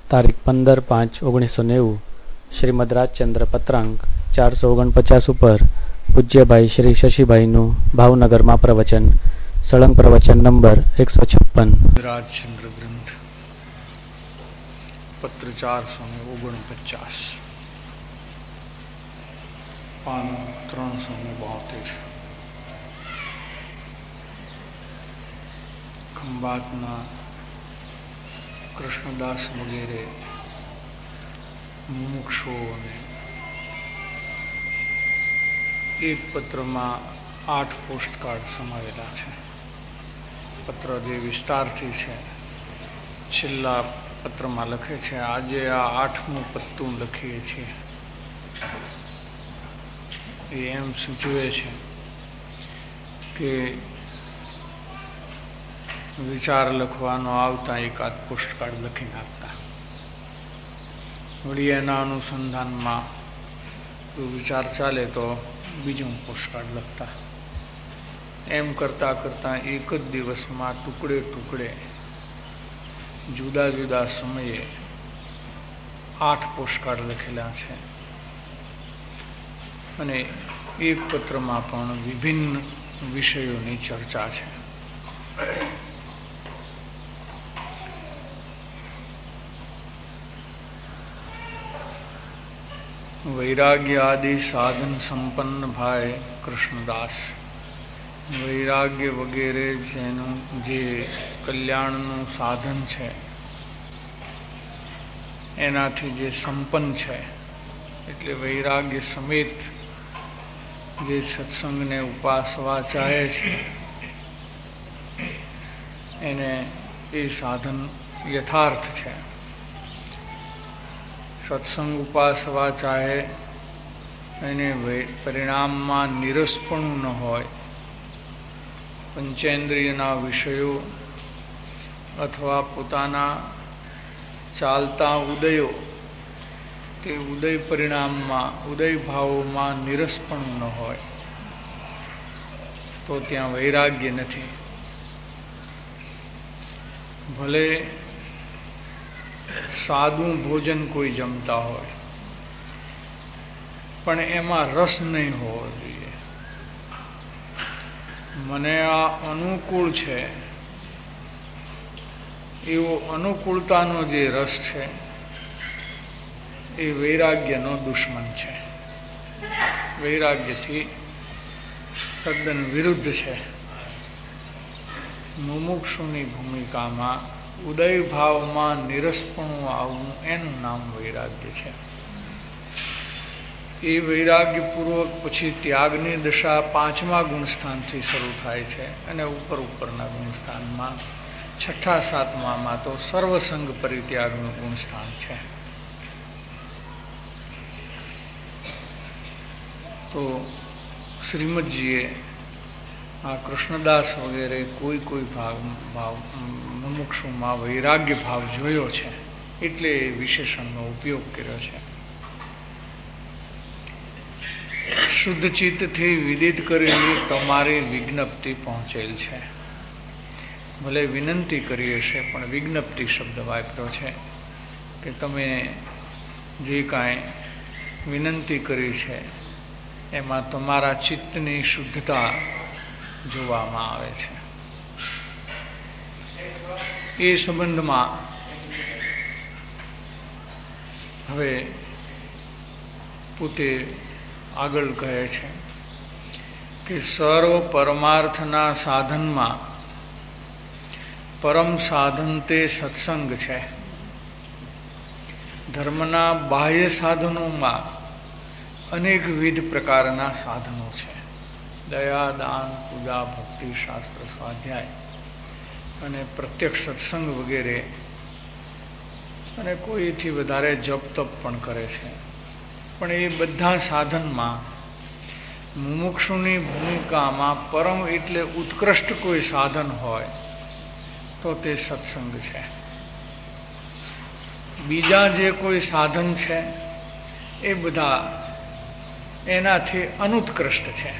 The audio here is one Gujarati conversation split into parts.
તારીખ 15/5/1990 શ્રીમદ રાજચંદ્ર પત્રાંક 449 ઉપર પૂજ્યભાઈ શ્રી શશીભાઈનું ભાવનગરમાં પ્રવચન, સળંગ પ્રવચન નંબર 156. રાજચંદ્ર ગ્રંથ પત્ર 449, પાન 372. ખંભાતના કૃષ્ણદાસ વગેરે મુમુક્ષુઓને એક પત્રમાં 8 પોસ્ટકાર્ડ સમાવેલા છે. પત્ર જે વિસ્તારથી છે. છેલ્લા પત્રમાં લખે છે, આજે આ 8મું પત્તું લખીએ છીએ. એ એમ સૂચવે છે કે વિચાર લખવાનો આવતા એકાદ પોસ્ટકાર્ડ લખી નાખતા, વળી એના અનુસંધાનમાં જો વિચાર ચાલે તો બીજું પોસ્ટકાર્ડ લખતા. એમ કરતાં કરતાં એક જ દિવસમાં ટુકડે ટુકડે જુદા જુદા સમયે 8 પોસ્ટકાર્ડ લખેલા છે. અને એક પત્રમાં પણ વિભિન્ન વિષયોની ચર્ચા છે. વૈરાગ્ય આદિ સાધન સંપન્ન ભાઈ કૃષ્ણદાસ. વૈરાગ્ય વગેરે જેનું જે કલ્યાણનું સાધન છે, એનાથી જે સંપન્ન છે, એટલે વૈરાગ્ય સમેત જે સત્સંગને ઉપાસવા ચાહે છે એને એ સાધન યથાર્થ છે. સત્સંગ ઉપાસવા ચાહે એને પરિણામમાં નિરસપણું ન હોય, પંચેન્દ્રિયના વિષયો અથવા પોતાના ચાલતા ઉદયો તે ઉદય પરિણામમાં ઉદય ભાવોમાં નિરસપણું ન હોય તો ત્યાં વૈરાગ્ય નથી. ભલે સાદું ભોજન કોઈ જમતા હોય પણ એમાં રસ નહીં હોવો જોઈએ. મને આ અનુકૂળ છે એવો અનુકૂળતાનો જે રસ છે એ વૈરાગ્યનો દુશ્મન છે. વૈરાગ્યથી તદ્દન વિરુદ્ધ છે. મુમુક્ષુની ભૂમિકામાં ઉદય ભાવમાં નિરસપણું આવવું એનું નામ વૈરાગ્ય છે. એ વૈરાગ્યપૂર્વક પછી ત્યાગની દશા 5મા ગુણસ્થાનથી શરૂ થાય છે અને ઉપરના ગુણસ્થાનમાં 6ઠા 7મામાં તો સર્વસંગ પરિત્યાગનું ગુણસ્થાન છે. તો શ્રીમદજીએ આ કૃષ્ણદાસ વગેરે કોઈ ભાવ મુમુક્ષુમાં વૈરાગ્ય ભાવ જોયો છે એટલે એ વિશેષણનો ઉપયોગ કર્યો છે. શુદ્ધ ચિત્તથી વિદિત કરેલી તમારી વિજ્ઞપ્તિ પહોંચેલ છે. ભલે વિનંતી કરી હશે પણ વિજ્ઞપ્તિ શબ્દ વાપર્યો છે કે તમે જે કાંઈ વિનંતી કરી છે એમાં તમારા ચિત્તની શુદ્ધતા જોવામાં આવે છે. એ સંબંધમાં હવે પોતે આગળ કહે છે કે સર્વ પરમાર્થના સાધનમાં પરમ સાધન તે સત્સંગ છે. ધર્મના બાહ્ય સાધનોમાં અનેકવિધ પ્રકારના સાધનો છે. દયા, દાન, પૂજા, ભક્તિ, શાસ્ત્ર, સ્વાધ્યાય અને પ્રત્યક્ષ સત્સંગ વગેરે, અને કોઈથી વધારે જપ તપ પણ કરે છે. પણ એ બધા સાધનમાં મુમુક્ષુની ભૂમિકામાં પરમ એટલે ઉત્કૃષ્ટ કોઈ સાધન હોય તો તે સત્સંગ છે. બીજા જે કોઈ સાધન છે એ બધા એનાથી અનુત્કૃષ્ટ છે.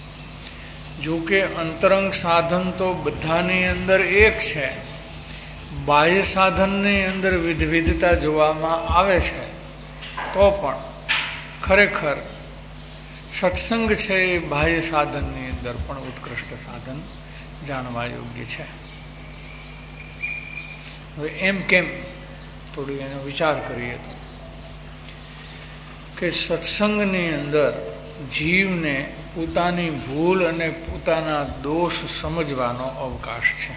જો કે અંતરંગ સાધન તો બધાની અંદર એક છે, બાહ્ય સાધનની અંદર વિવિધતા જોવામાં આવે છે, તો પણ ખરેખર સત્સંગ છે એ બાહ્ય સાધનની અંદર પણ ઉત્કૃષ્ટ સાધન જાણવા યોગ્ય છે. હવે એમ કેમ થોડું એનો વિચાર કરીએ તો કે સત્સંગની અંદર જીવને પોતાની ભૂલ અને પોતાના દોષ સમજવાનો અવકાશ છે.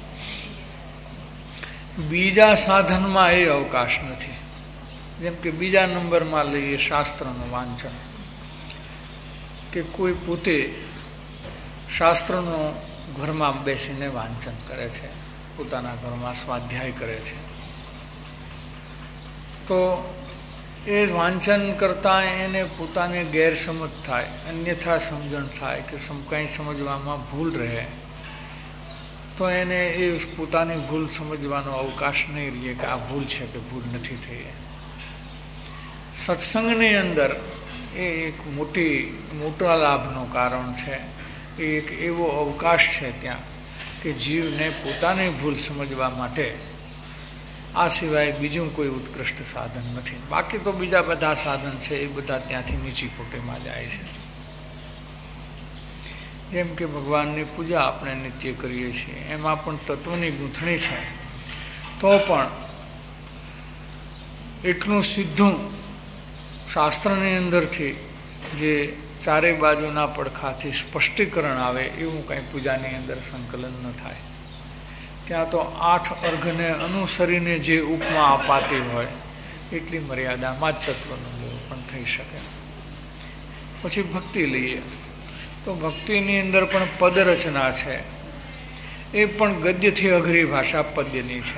બીજા સાધનમાં એ અવકાશ નથી. જેમ કે બીજા નંબરમાં લઈએ શાસ્ત્રનું વાંચન, કે કોઈ પોતે શાસ્ત્રનું ઘરમાં બેસીને વાંચન કરે છે, પોતાના ઘરમાં સ્વાધ્યાય કરે છે, તો એ વાંચન કરતા એને પોતાને ગેરસમજ થાય, અન્યથા સમજણ થાય કે કંઈ સમજવામાં ભૂલ રહે, તો એને એ પોતાની ભૂલ સમજવાનો અવકાશ નહીં રહે કે આ ભૂલ છે કે ભૂલ નથી થઈ. સત્સંગની અંદર એ એક મોટા લાભનું કારણ છે. એ એક એવો અવકાશ છે ત્યાં કે જીવને પોતાની ભૂલ સમજવા માટે આ સિવાય બીજું કોઈ ઉત્કૃષ્ટ સાધન નથી. બાકી તો બીજા બધા સાધન છે એ બધા ત્યાંથી નીચી કોટીમાં જાય છે. જેમ કે ભગવાનની પૂજા આપણે નિત્ય કરીએ છીએ, એમાં પણ તત્વની ગૂંથણી છે, તો પણ એટલું સીધું શાસ્ત્રની અંદરથી જે ચારે બાજુના પડખાથી સ્પષ્ટીકરણ આવે એવું કંઈ પૂજાની અંદર સંકલન ન થાય. ત્યાં તો 8 અર્ઘને અનુસરીને જે ઉપમા અપાતી હોય એટલી મર્યાદામાં જ તત્વનું નિરૂપણ થઈ શકે. પછી ભક્તિ લઈએ તો ભક્તિની અંદર પણ પદરચના છે, એ પણ ગદ્યથી અઘરી ભાષા પદ્યની છે.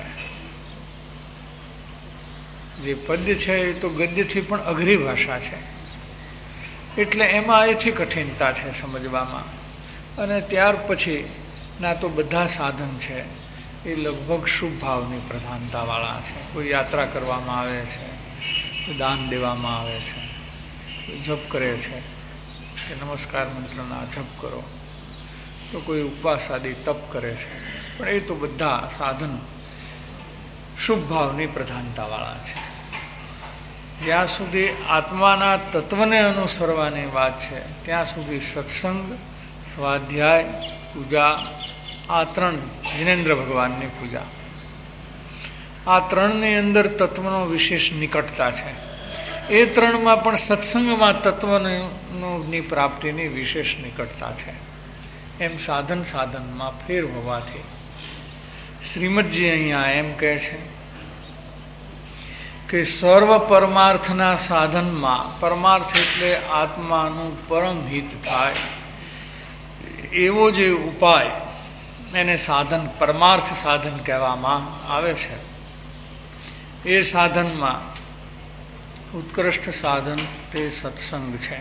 જે પદ્ય છે એ તો ગદ્યથી પણ અઘરી ભાષા છે, એટલે એમાં એથી કઠિનતા છે સમજવામાં. અને ત્યાર પછી ના તો બધા સાધન છે એ લગભગ શુભ ભાવની પ્રધાનતાવાળા છે. કોઈ યાત્રા કરવામાં આવે છે, કોઈ દાન દેવામાં આવે છે, કોઈ જપ કરે છે કે નમસ્કાર મંત્રના જપ કરો, તો કોઈ ઉપવાસ આદિ તપ કરે છે, પણ એ તો બધા સાધન શુભ ભાવની પ્રધાનતાવાળા છે. જ્યાં સુધી આત્માના તત્વને અનુસરવાની વાત છે ત્યાં સુધી સત્સંગ, સ્વાધ્યાય, પૂજા, આ 3 જિનેન્દ્ર ભગવાનની પૂજા, આ 3ની અંદર તત્વનો વિશેષ નિકટતા છે. એ 3માં પણ સત્સંગમાં તત્વની પ્રાપ્તિની વિશેષ નિકટતા છે. એમ સાધનમાં ફેર હોવાથી શ્રીમદજી અહીંયા એમ કહે છે કે સર્વ પરમાર્થના સાધનમાં, પરમાર્થ એટલે આત્માનું પરમ હિત થાય એવો જે ઉપાય, એને સાધન, પરમાર્થ સાધન કહેવામાં આવે છે. એ સાધનમાં ઉત્કૃષ્ટ સાધન તે સત્સંગ છે.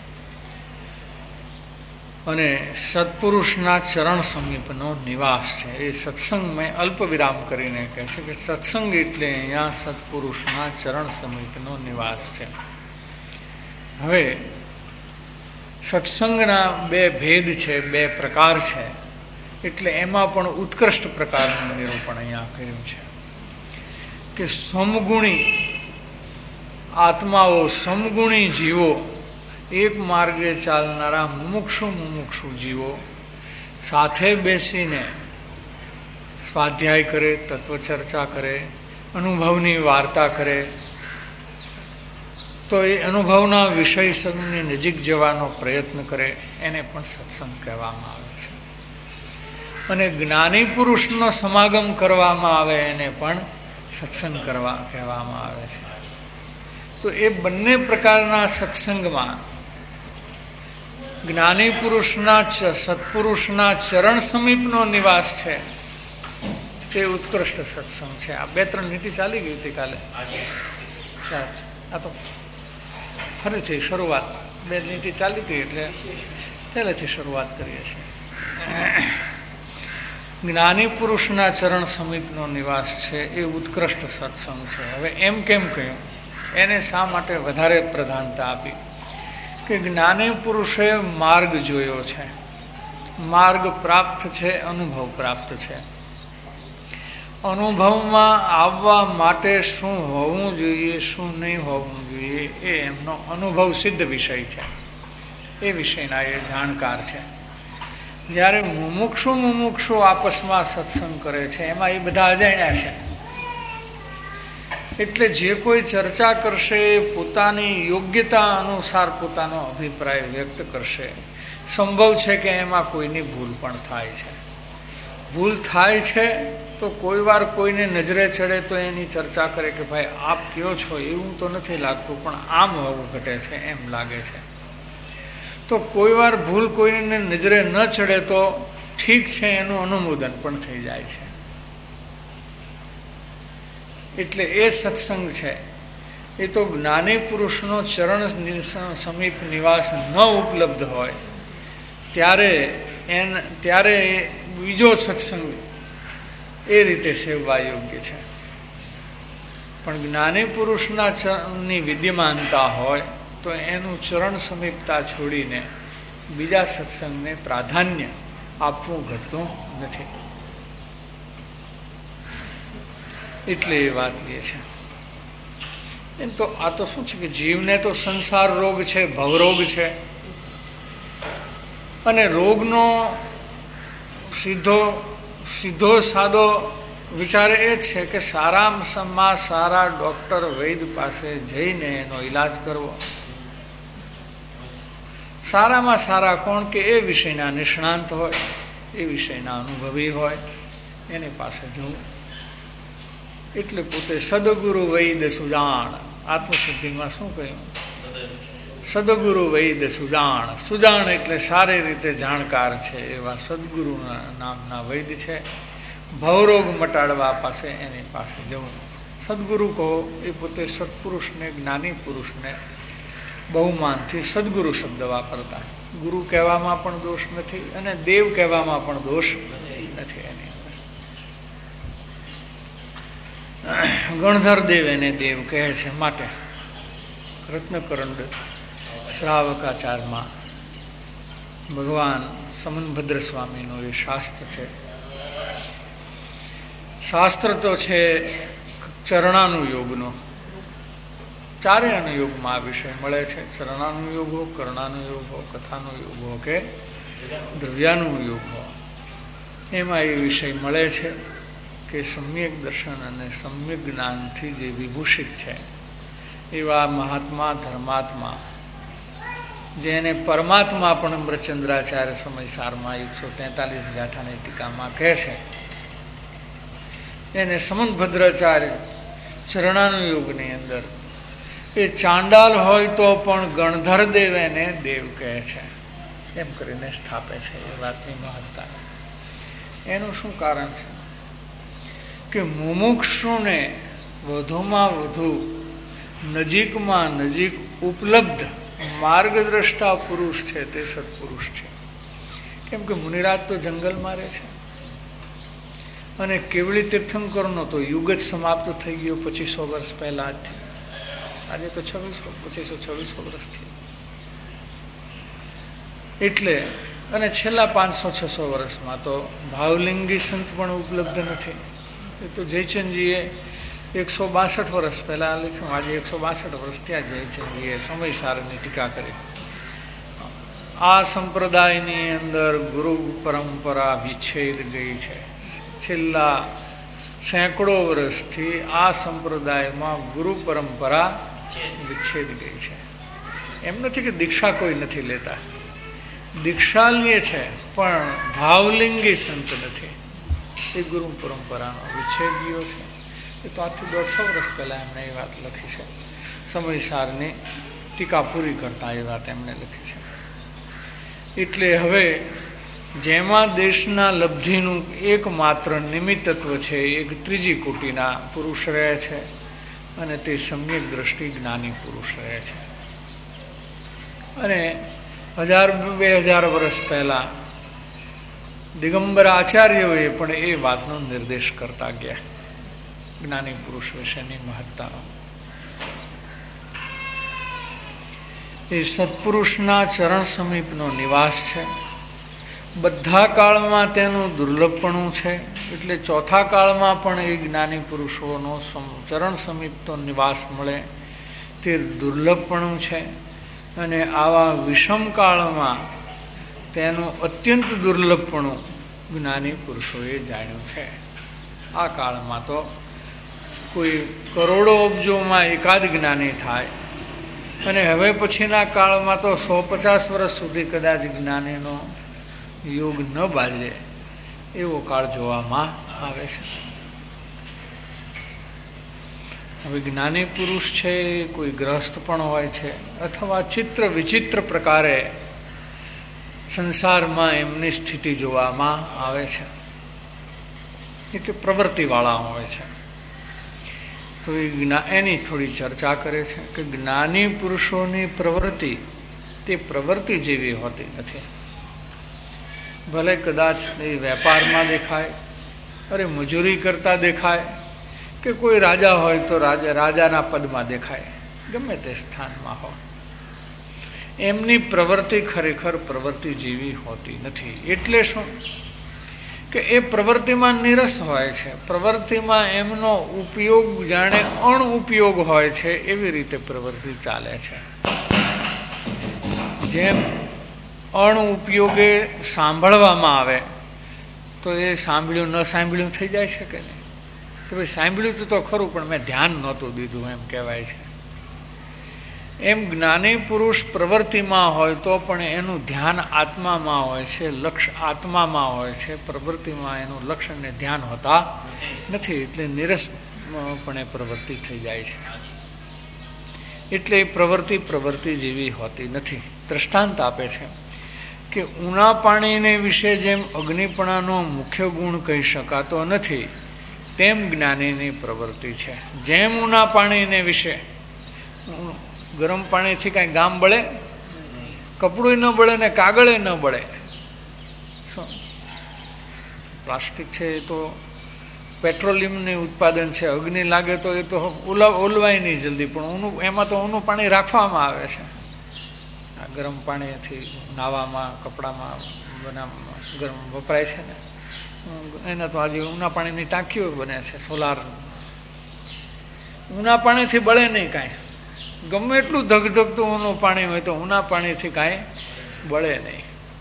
અને સત્પુરુષના ચરણ સમીપનો નિવાસ છે. એ સત્સંગ મેં અલ્પ વિરામ કરીને કહે છે કે સત્સંગ એટલે અહીંયા સત્પુરુષના ચરણ સમીપનો નિવાસ છે. હવે સત્સંગના 2 ભેદ છે, 2 પ્રકાર છે, એટલે એમાં પણ ઉત્કૃષ્ટ પ્રકારનું નિરૂપણ અહીંયા કર્યું છે કે સમગુણી આત્માઓ, સમગુણી જીવો, એક માર્ગે ચાલનારા મુમુક્ષુ જીવો સાથે બેસીને સ્વાધ્યાય કરે, તત્વચર્ચા કરે, અનુભવની વાર્તા કરે, તો એ અનુભવના વિષય સંગની નજીક જવાનો પ્રયત્ન કરે, એને પણ સત્સંગ કહેવામાં આવે છે. અને જ્ઞાની પુરુષનો સમાગમ કરવામાં આવે એને પણ સત્સંગ કહેવામાં આવે છે. તો એ બંને પ્રકારના સત્સંગમાં જ્ઞાની પુરુષના, સત્પુરુષના ચરણ સમીપનો નિવાસ છે, તે ઉત્કૃષ્ટ સત્સંગ છે. આ 2-3 નીતિ ચાલી ગઈ હતી કાલે. આ તો ફરીથી શરૂઆત, 2 નીતિ ચાલી હતી એટલે પહેલેથી શરૂઆત કરીએ છીએ. જ્ઞાની પુરુષના ચરણ સમીપનો નિવાસ છે એ ઉત્કૃષ્ટ સત્સંગ છે. હવે એમ કેમ કહ્યું, એને શા માટે વધારે પ્રધાનતા આપી? કે જ્ઞાની પુરુષે માર્ગ જોયો છે, માર્ગ પ્રાપ્ત છે, અનુભવ પ્રાપ્ત છે. અનુભવમાં આવવા માટે શું હોવું જોઈએ, શું નહીં હોવું જોઈએ, એ એમનો અનુભવ સિદ્ધ વિષય છે. એ વિષયના એ જાણકાર છે. જ્યારે મુમુક્ષુ આપસમાં સત્સંગ કરે છે એમાં એ બધા અજાણ્યા છે. એટલે જે કોઈ ચર્ચા કરશે પોતાની યોગ્યતા અનુસાર પોતાનો અભિપ્રાય વ્યક્ત કરશે. સંભવ છે કે એમાં કોઈની ભૂલ પણ થાય છે. ભૂલ થાય છે તો કોઈ વાર કોઈને નજરે ચડે તો એની ચર્ચા કરે કે ભાઈ આપ કયો છો એવું તો નથી લાગતું, પણ આમ હોવું ઘટે છે એમ લાગે છે. તો કોઈ વાર ભૂલ કોઈને નજરે ન ચડે તો ઠીક છે, એનું અનુમોદન પણ થઈ જાય છે. એટલે એ સત્સંગ છે એ તો જ્ઞાની પુરુષનો ચરણ સમીપ નિવાસ ન ઉપલબ્ધ હોય ત્યારે બીજો સત્સંગ એ રીતે સેવવા યોગ્ય છે. પણ જ્ઞાની પુરુષના ચરણની વિદ્યમાનતા હોય તો એનું ચરણ સમીપતા છોડીને બીજા સત્સંગને પ્રાધાન્ય આપવું ઘટતું નથી. એટલે એ વાત એ છે. એમ તો આ તો શું છે કે જીવને તો સંસાર રોગ છે, ભવરોગ છે. અને રોગનો સીધો સાદો વિચાર એ જ છે કે સારામાં સારા ડૉક્ટર વૈદ પાસે જઈને એનો ઈલાજ કરવો. સારામાં સારા કોણ કે એ વિષયના નિષ્ણાંત હોય, એ વિષયના અનુભવી હોય, એની પાસે જવું. એટલે પોતે સદગુરુ વૈદ સુજાણ. આત્મશુદ્ધિમાં શું કહ્યું? સદગુરુ વૈદ સુજાણ. સુજાણ એટલે સારી રીતે જાણકાર છે એવા સદગુરુ નામના વૈદ છે. ભવરોગ મટાડવા પાસે એની પાસે જવું. સદગુરુ કહો એ પોતે સત્પુરુષને, જ્ઞાની પુરુષને બહુમાનથી સદગુરુ શબ્દ વાપરતા. ગુરુ કહેવામાં પણ દોષ નથી અને દેવ કહેવામાં પણ દોષ નથી. એની ગણધર દેવ એને દેવ કહે છે. માટે રત્નકરંડ શ્રાવકાચારમાં ભગવાન સમનભદ્ર સ્વામીનું એ શાસ્ત્ર છે. શાસ્ત્ર તો છે ચરણાનુયોગનો. ચારે અનુયોગમાં આ વિષય મળે છે. ચરણાનુયોગ હો, કર્ણાનુયોગ હો, કથાનુયોગ હો કે દ્રવ્યાનુયોગ હો, એમાં એ વિષય મળે છે કે સમ્યક દર્શન અને સમ્યક જ્ઞાનથી જે વિભૂષિત છે એવા મહાત્મા ધર્માત્મા, જેને પરમાત્મા પણ અમૃતચંદ્રાચાર્ય સમયસારમાં 143 ગાથાની ટીકામાં કહે છે, એને સમંતભદ્રાચાર્ય ચરણાનુયોગની અંદર એ ચાંડાલ હોય તો પણ ગણધર દેવ એને દેવ કહે છે એમ કરીને સ્થાપે છે. એ વાતની મહત્તા. એનું શું કારણ છે કે મુમુક્ષુને વધુમાં વધુ નજીકમાં નજીક ઉપલબ્ધ માર્ગદ્રષ્ટા પુરુષ છે તે સત્પુરુષ છે. કેમ કે મુનિરાજ તો જંગલમાં રહે છે અને કેવળી તીર્થંકરનો તો યુગ જ સમાપ્ત થઈ ગયો 2500 વર્ષ પહેલા જ. આજે તો 2526 વર્ષથી. એટલે અને છેલ્લા 500-600 વર્ષમાં તો ભાવલિંગી સંત પણ ઉપલબ્ધ નથી. એ તો જયચંદજીએ 162 વર્ષ પહેલાં લખ્યું. આજે 162 વર્ષ ત્યાં જયચંદજીએ સમયસારની ટીકા કરી. આ સંપ્રદાયની અંદર ગુરુ પરંપરા વિચ્છેદ ગઈ છે. છેલ્લા સેંકડો વર્ષથી આ સંપ્રદાયમાં ગુરુ પરંપરા વિચ્છેદ ગઈ છે. એમ નથી કે દીક્ષા કોઈ નથી લેતા, દીક્ષા લે છે પણ ભાવલિંગી સંત નથી. એ ગુરુ પરંપરાનો વિચ્છેદ ગયો છે. એ તો આજથી 150 વર્ષ પહેલાં એમણે એ વાત લખી છે. સમયસારની ટીકા પૂરી કરતા એ વાત એમણે લખી છે. એટલે હવે જેમાં દેશના લબ્ધિનું એકમાત્ર નિમિત્તત્વ છે, એક ત્રીજી કોટીના પુરુષ રહે છે અને તે સમ્યક દ્રષ્ટિ જ્ઞાની પુરુષ રહે છે. અને 1000-2000 વર્ષ પહેલાં દિગંબર આચાર્યોએ પણ એ વાતનો નિર્દેશ કરતા ગયા જ્ઞાની પુરુષ વિશેની મહત્તાનો. એ સત્પુરુષના ચરણ સમીપનો નિવાસ છે. બધા કાળમાં તેનું દુર્લભપણું છે. એટલે ચોથા કાળમાં પણ એ જ્ઞાની પુરુષોનો ચરણ સમીપતો નિવાસ મળે તે દુર્લભપણું છે. અને આવા વિષમ કાળમાં તેનું અત્યંત દુર્લભપણું જ્ઞાની પુરુષોએ જાણ્યું છે. આ કાળમાં તો કોઈ કરોડો અબજોમાં એકાદ જ્ઞાની થાય અને હવે પછીના કાળમાં તો 150 વર્ષ સુધી કદાચ જ્ઞાનીનો યોગ ન બાજે એવો કાળ જોવામાં આવે છે. હવે જ્ઞાની પુરુષ છે કોઈ ગ્રસ્ત પણ હોય છે અથવા ચિત્ર વિચિત્ર પ્રકારે સંસારમાં એમની સ્થિતિ જોવામાં આવે છે. એ કે પ્રવૃત્તિવાળા હોય છે. તો એની થોડી ચર્ચા કરે છે કે જ્ઞાની પુરુષોની પ્રવૃત્તિ તે પ્રવૃત્તિ જેવી હોતી નથી. ભલે કદાચ એ વેપારમાં દેખાય, અરે મજૂરી કરતા દેખાય, કે કોઈ રાજા હોય તો રાજાના પદમાં દેખાય, ગમે તે સ્થાનમાં હોય, એમની પ્રવૃત્તિ ખરેખર પ્રવૃત્તિ જેવી હોતી નથી. એટલે શું કે એ પ્રવૃત્તિમાં નિરસ હોય છે. પ્રવૃત્તિમાં એમનો ઉપયોગ જાણે અણઉપયોગ હોય છે એવી રીતે પ્રવૃત્તિ ચાલે છે. જેમ અણઉપયોગે સાંભળવામાં આવે તો એ સાંભળ્યું ન સાંભળ્યું થઈ જાય છે કે નહીં? કે ભાઈ સાંભળ્યું તો ખરું પણ મેં ધ્યાન નહોતું દીધું એમ કહેવાય છે. એમ જ્ઞાની પુરુષ પ્રવૃત્તિમાં હોય તો પણ એનું ધ્યાન આત્મામાં હોય છે, લક્ષ્ય આત્મામાં હોય છે. પ્રવૃત્તિમાં એનું લક્ષ્ય અને ધ્યાન હોતા નથી. એટલે નિરસપણે પ્રવૃત્તિ થઈ જાય છે. એટલે પ્રવૃત્તિ જેવી હોતી નથી. દ્રષ્ટાંત આપે છે કે ઊના પાણીને વિશે જેમ અગ્નિપણાનો મુખ્ય ગુણ કહી શકાતો નથી તેમ જ્ઞાનીની પ્રવૃત્તિ છે. જેમ ઊના પાણીને વિશે, ગરમ પાણીથી કાંઈ ગામ બળે? કપડું ન બળે ને કાગળે ન બળે. શું પ્લાસ્ટિક છે એ તો પેટ્રોલિયમનું ઉત્પાદન છે. અગ્નિ લાગે તો એ તો ઓલવાય નહીં જલ્દી, પણ એમાં તો ઊનું પાણી રાખવામાં આવે છે. આ ગરમ પાણીથી નાવામાં, કપડામાં ગરમ વપરાય છે ને, એના તો આજે ઊના પાણીની ટાંકીઓ બને છે, સોલાર. ઊના પાણીથી બળે નહીં કાંઈ. ગમે એટલું ધગધગતું ઊનું પાણી હોય તો ઊના પાણીથી કાંઈ બળે નહીં.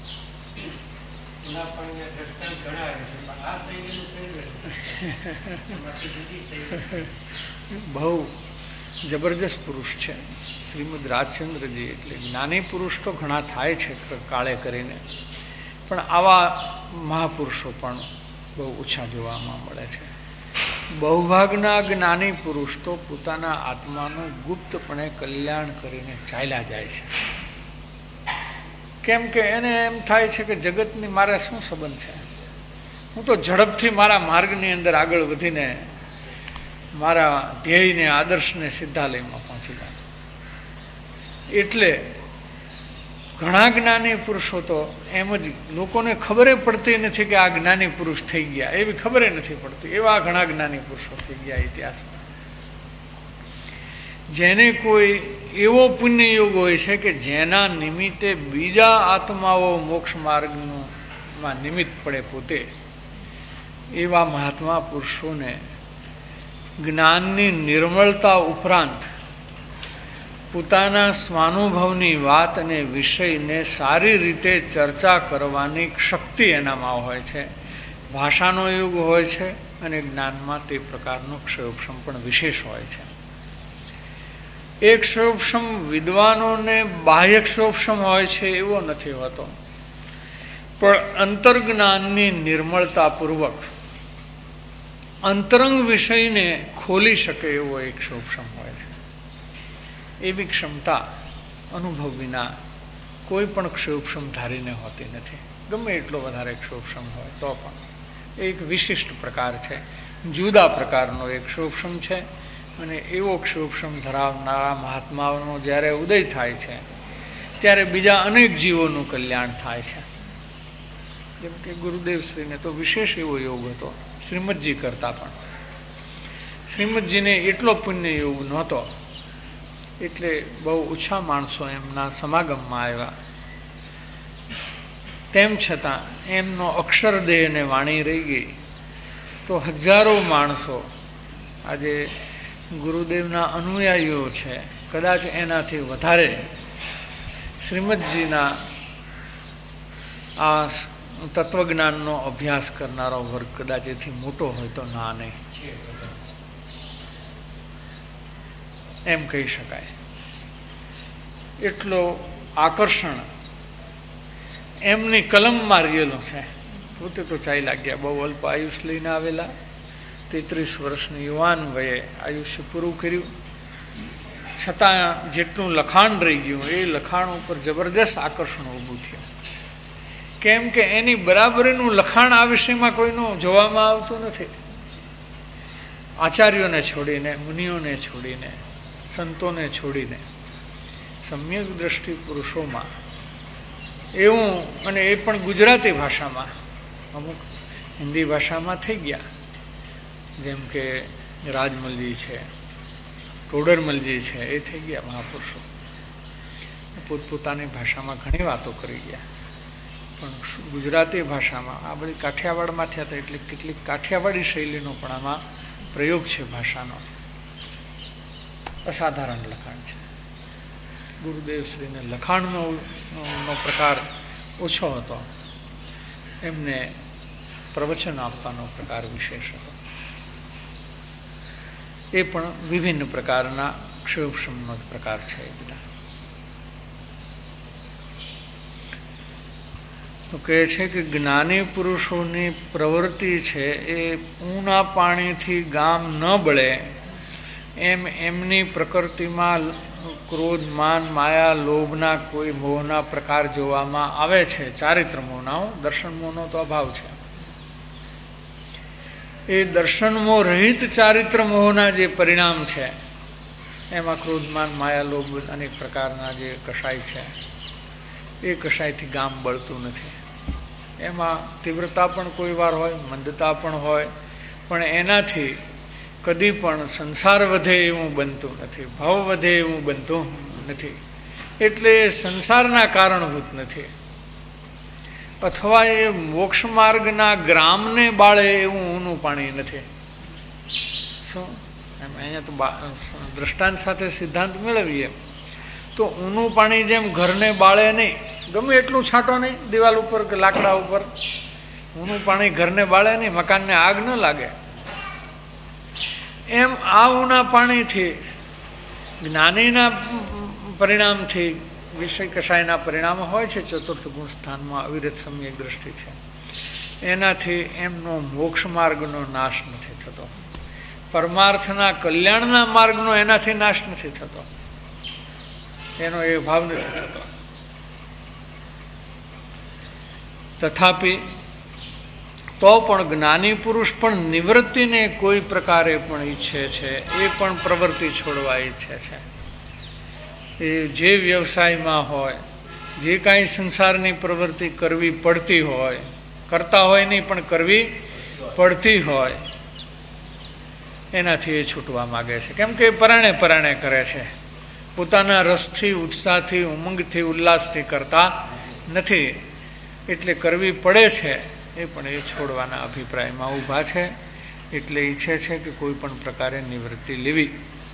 બહુ જબરજસ્ત પુરુષ છે શ્રીમદ રાજચંદ્રજી. એટલે જ્ઞાની પુરુષ તો ઘણા થાય છે કાળે કરીને, પણ આવા મહાપુરુષો પણ બહુ ઓછા જોવામાં મળે છે. બહુભાગના જ્ઞાની પુરુષ તો પોતાના આત્માનું ગુપ્તપણે કલ્યાણ કરીને ચાલ્યા જાય છે. કેમ કે એને એમ થાય છે કે જગતની મારે શું સંબંધ છે? હું તો ઝડપથી મારા માર્ગની અંદર આગળ વધીને મારા ધ્યેયને, આદર્શને સિદ્ધાલયમાં પહોંચી જાય. એટલે ઘણા જ્ઞાની પુરુષો તો એમ જ લોકોને ખબરે પડતી નથી કે આ જ્ઞાની પુરુષ થઈ ગયા, એવી ખબરે નથી પડતી. એવા ઘણા જ્ઞાની પુરુષો થઈ ગયા ઇતિહાસમાં. જેને કોઈ એવો પુણ્યયોગ હોય છે કે જેના નિમિત્તે બીજા આત્માઓ મોક્ષ માર્ગમાં નિમિત્ત પડે પોતે, એવા મહાત્મા પુરુષોને જ્ઞાનની નિર્મળતા ઉપરાંત પોતાના સ્વાનુભવની વાત અને વિષયને સારી રીતે ચર્ચા કરવાની શક્તિ એનામાં હોય છે. ભાષાનો યોગ હોય છે અને જ્ઞાનમાં તે પ્રકારનો ક્ષયોપશમ પણ વિશેષ હોય છે. એક ક્ષયોપશમ વિદ્વાનોને બાહ્ય ક્ષયોપશમ હોય છે એવો નથી હોતો, પણ અંતર્જ્ઞાનની નિર્મળતાપૂર્વક અંતરંગ વિષયને ખોલી શકે એવો એક ક્ષયોપશમ હોય છે. એવી ક્ષમતા અનુભવ વિના કોઈ પણ ક્ષયોપશમ ધારીને હોતી નથી. ગમે એટલો વધારે ક્ષયોપશમ હોય તો પણ એક વિશિષ્ટ પ્રકાર છે, જુદા પ્રકારનો એક ક્ષયોપશમ છે. અને એવો ક્ષયોપશમ ધરાવનારા મહાત્માઓનો જ્યારે ઉદય થાય છે ત્યારે બીજા અનેક જીવોનું કલ્યાણ થાય છે. જેમ કે ગુરુદેવશ્રીને તો વિશેષ એવો યોગ હતો, શ્રીમદજી કરતા પણ. શ્રીમદજીને એટલો પુણ્ય યોગ નહોતો, એટલે બહુ ઓછા માણસો એમના સમાગમમાં આવ્યા. તેમ છતાં એમનો અક્ષરદેહ અને વાણી રહી ગઈ તો હજારો માણસો આજે ગુરુદેવના અનુયાયીઓ છે, કદાચ એનાથી વધારે શ્રીમદજીના આ તત્વજ્ઞાનનો અભ્યાસ કરનારો વર્ગ કદાચ એથી મોટો હોય તો ના નહીં એમ કહી શકાય. એટલો આકર્ષણ એમની કલમમાં રહેલો છે. પોતે તો ચાલ્યા ગયા, બહુ અલ્પ આયુષ લઈને આવેલા, 33 વર્ષની યુવાન વયે આયુષ્ય પૂરું કર્યું, છતાં જેટલું લખાણ રહી ગયું એ લખાણ ઉપર જબરદસ્ત આકર્ષણ ઊભું થયું. કેમ કે એની બરાબરીનું લખાણ આ વિષયમાં કોઈનું જોવામાં આવતું નથી. આચાર્યોને છોડીને, મુનિઓને છોડીને, સંતોને છોડીને સમ્યક દ્રષ્ટિ પુરુષોમાં એવું, અને એ પણ ગુજરાતી ભાષામાં, અમુક હિન્દી ભાષામાં થઈ ગયા, જેમ કે રાજમલજી છે, ટોડરમલજી છે, એ થઈ ગયા મહાપુરુષો. પોતપોતાની ભાષામાં ઘણી વાતો કરી ગયા, પણ ગુજરાતી ભાષામાં આ બધી કાઠિયાવાડમાં થયા હતા એટલે કેટલીક કાઠિયાવાડી શૈલીનો પણ આમાં પ્રયોગ છે ભાષાનો. અસાધારણ લખાણ છે. ગુરુદેવશ્રીને લખાણનો પ્રકાર ઓછો હતો, એમને પ્રવચન આપવાનો પ્રકાર વિશેષ હતો. એ પણ વિભિન્ન પ્રકારના ક્ષોભ પ્રકાર છે. એ બધા તો કહે છે કે જ્ઞાની પુરુષોની પ્રવૃત્તિ છે એ ઊના પાણીથી ગામ ન બળે એમ એમની પ્રકૃતિમાં ક્રોધ, માન, માયા, લોભના કોઈ મોહના પ્રકાર જોવામાં આવે છે. ચારિત્ર મોહના, દર્શન મોહનો તો અભાવ છે. એ દર્શન મોહ રહિત ચારિત્ર મોહના જે પરિણામ છે એમાં ક્રોધ, માન, માયા, લોભ અનેક પ્રકારના જે કષાય છે એ કષાયથી ગામ બળતું નથી. એમાં તીવ્રતા પણ કોઈ વાર હોય, મંદતા પણ હોય, પણ એનાથી કદી પણ સંસાર વધે એવું બનતું નથી, ભાવ વધે એવું બનતું નથી. એટલે સંસારના કારણભૂત નથી, અથવા એ મોક્ષ માર્ગના ગ્રામને બાળે એવું ઊનું પાણી નથી. શું એમ અહીંયા તો દ્રષ્ટાંત સાથે સિદ્ધાંત મેળવીએ તો ઊનું પાણી જેમ ઘરને બાળે નહીં, ગમે એટલું છાંટો નહીં દિવાલ ઉપર કે લાકડા ઉપર, ઊનું પાણી ઘરને બાળે નહીં, મકાનને આગ ન લાગે. એમ આ ઊના પાણીથી જ્ઞાનીના પરિણામથી વિષય કષાયના પરિણામો હોય છે. ચતુર્થ ગુણ સ્થાનમાં અવિરત સમ્યક દ્રષ્ટિ છે, એનાથી એમનો મોક્ષ માર્ગનો નાશ નથી થતો, પરમાર્થના કલ્યાણના માર્ગનો એનાથી નાશ નથી થતો, એનો એ ભાવ નથી થતો. તથાપિ તો પણ જ્ઞાની પુરુષ પણ નિવૃત્તિને કોઈ પ્રકારે પણ ઈચ્છે છે, એ પણ પ્રવૃત્તિ છોડવા ઈચ્છે છે. એ જે વ્યવસાયમાં હોય, જે કાંઈ સંસારની પ્રવૃત્તિ કરવી પડતી હોય, કરતા હોય નહીં પણ કરવી પડતી હોય, એનાથી એ છૂટવા માગે છે. કેમ કે એ પરાણે કરે છે, પોતાના રસથી, ઉત્સાહથી, ઉમંગથી, ઉલ્લાસથી કરતા નથી. એટલે કરવી પડે છે એ પણ એ છોડવાના અભિપ્રાયમાં ઊભા છે. એટલે ઈચ્છે છે કે કોઈ પણ પ્રકારે નિવૃત્તિ લેવી.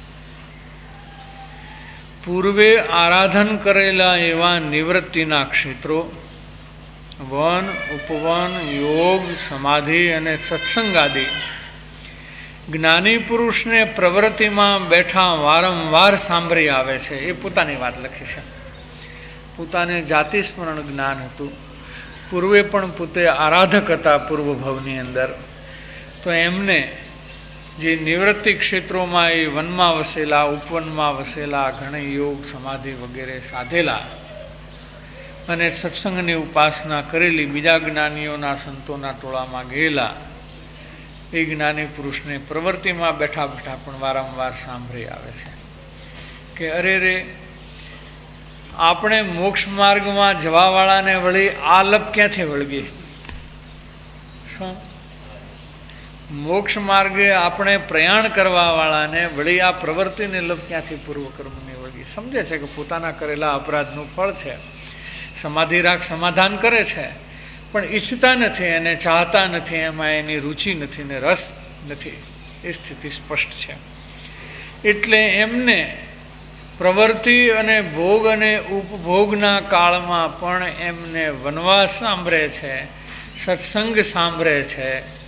પૂર્વે આરાધન કરેલા એવા નિવૃત્તિના ક્ષેત્રો વન, ઉપવન, યોગ, સમાધિ અને સત્સંગ આદિ જ્ઞાની પુરુષને પ્રવૃત્તિમાં બેઠા વારંવાર સાંભળી આવે છે. એ પોતાની વાત લખી છે. પોતાને જાતિ સ્મરણ જ્ઞાન હતું, પૂર્વે પણ પોતે આરાધક હતા પૂર્વ ભવની અંદર, તો એમને જે નિવૃત્તિ ક્ષેત્રોમાં એ વનમાં વસેલા, ઉપવનમાં વસેલા, ઘણી યોગ, સમાધિ વગેરે સાધેલા અને સત્સંગની ઉપાસના કરેલી બીજા જ્ઞાનીઓના, સંતોના ટોળામાં ગયેલા એ જ્ઞાની પુરુષને પ્રવૃત્તિમાં બેઠા બેઠા પણ વારંવાર સાંભળી આવે છે કે અરે રે, આપણે મોક્ષ માર્ગમાં જવાવાળાને વળી આ લપ ક્યાંથી વળગી? શું મોક્ષ માર્ગે આપણે પ્રયાણ કરવાવાળાને વળી આ પ્રવૃત્તિને લપ ક્યાંથી પૂર્વકર્મની વળગી? સમજે છે કે પોતાના કરેલા અપરાધનું ફળ છે, સમાધિ રાખ સમાધાન કરે છે, પણ ઈચ્છતા નથી અને ચાહતા નથી, એમાં એની રુચિ નથી ને રસ નથી. એ સ્થિતિ સ્પષ્ટ છે. એટલે એમને પ્રવૃત્તિ અને ભોગ અને ઉપભોગના કાળમાં પણ એમને વનવાસ સાંભળે છે, સત્સંગ સાંભળે છે